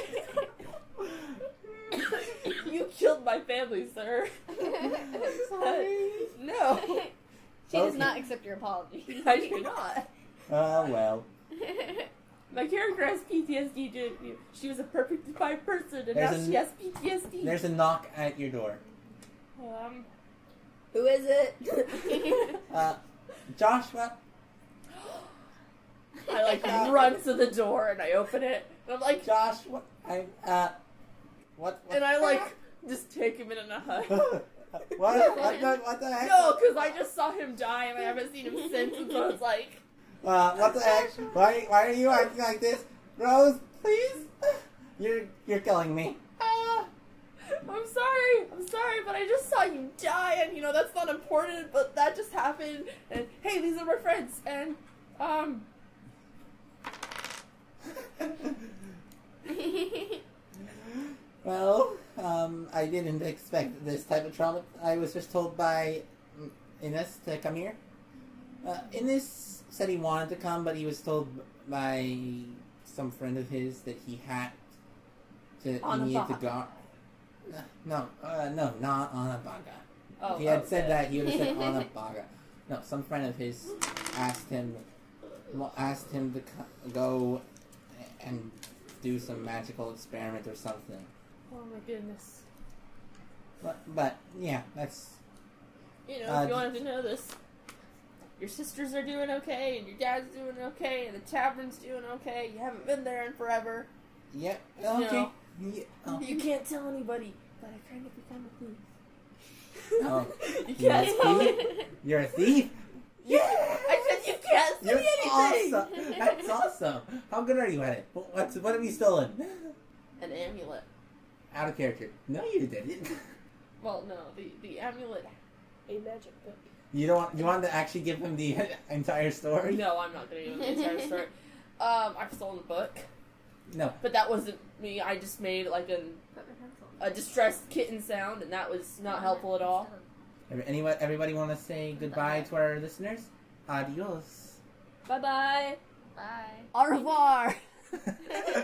You killed my family, sir. sorry. No, She does Okay. not accept your apology. I do not. Well. My character has PTSD. She was a perfect fine person, and There's now a- she has PTSD. There's a knock at your door. Who is it? Joshua? I like run to the door and I open it. And I'm like, Joshua? What? and I like just take him in a hug. What the heck? No, because I just saw him die and I haven't seen him since, and so it's like, What the heck? Why are you acting like this? Rose, please? You're killing me. I'm sorry, but I just saw you die, and that's not important, but that just happened, and hey, these are my friends, and Well, I didn't expect this type of trauma. I was just told by Ines to come here. Ines said he wanted to come, but he was told by some friend of his that he had to. On he a needed to baga. go. No, not on a baga. oh, If he had said okay. that, he would have said on a baga. No, some friend of his asked him to go and do some magical experiment or something. Oh my goodness. But yeah, that's If you wanted to know this, your sisters are doing okay, and your dad's doing okay, and the tavern's doing okay. You haven't been there in forever. yeah. You Okay. know. Yeah, oh. You can't tell anybody, but I kind of become a thief. Oh. You You're can't a tell thief? me. You're a thief? Yeah, I said you can't see You're anything. awesome. That's awesome. How good are you at it? What have you stolen? An amulet. Out of character. No, you didn't. Well, no, the amulet. A magic book. You want to actually give him the entire story? No, I'm not going to give the entire story. I've stolen the book, No. but that wasn't me. I just made like a distressed kitten sound, and that was not helpful at all. Everybody want to say goodbye to our listeners? Adios. Bye bye. Bye. Au revoir.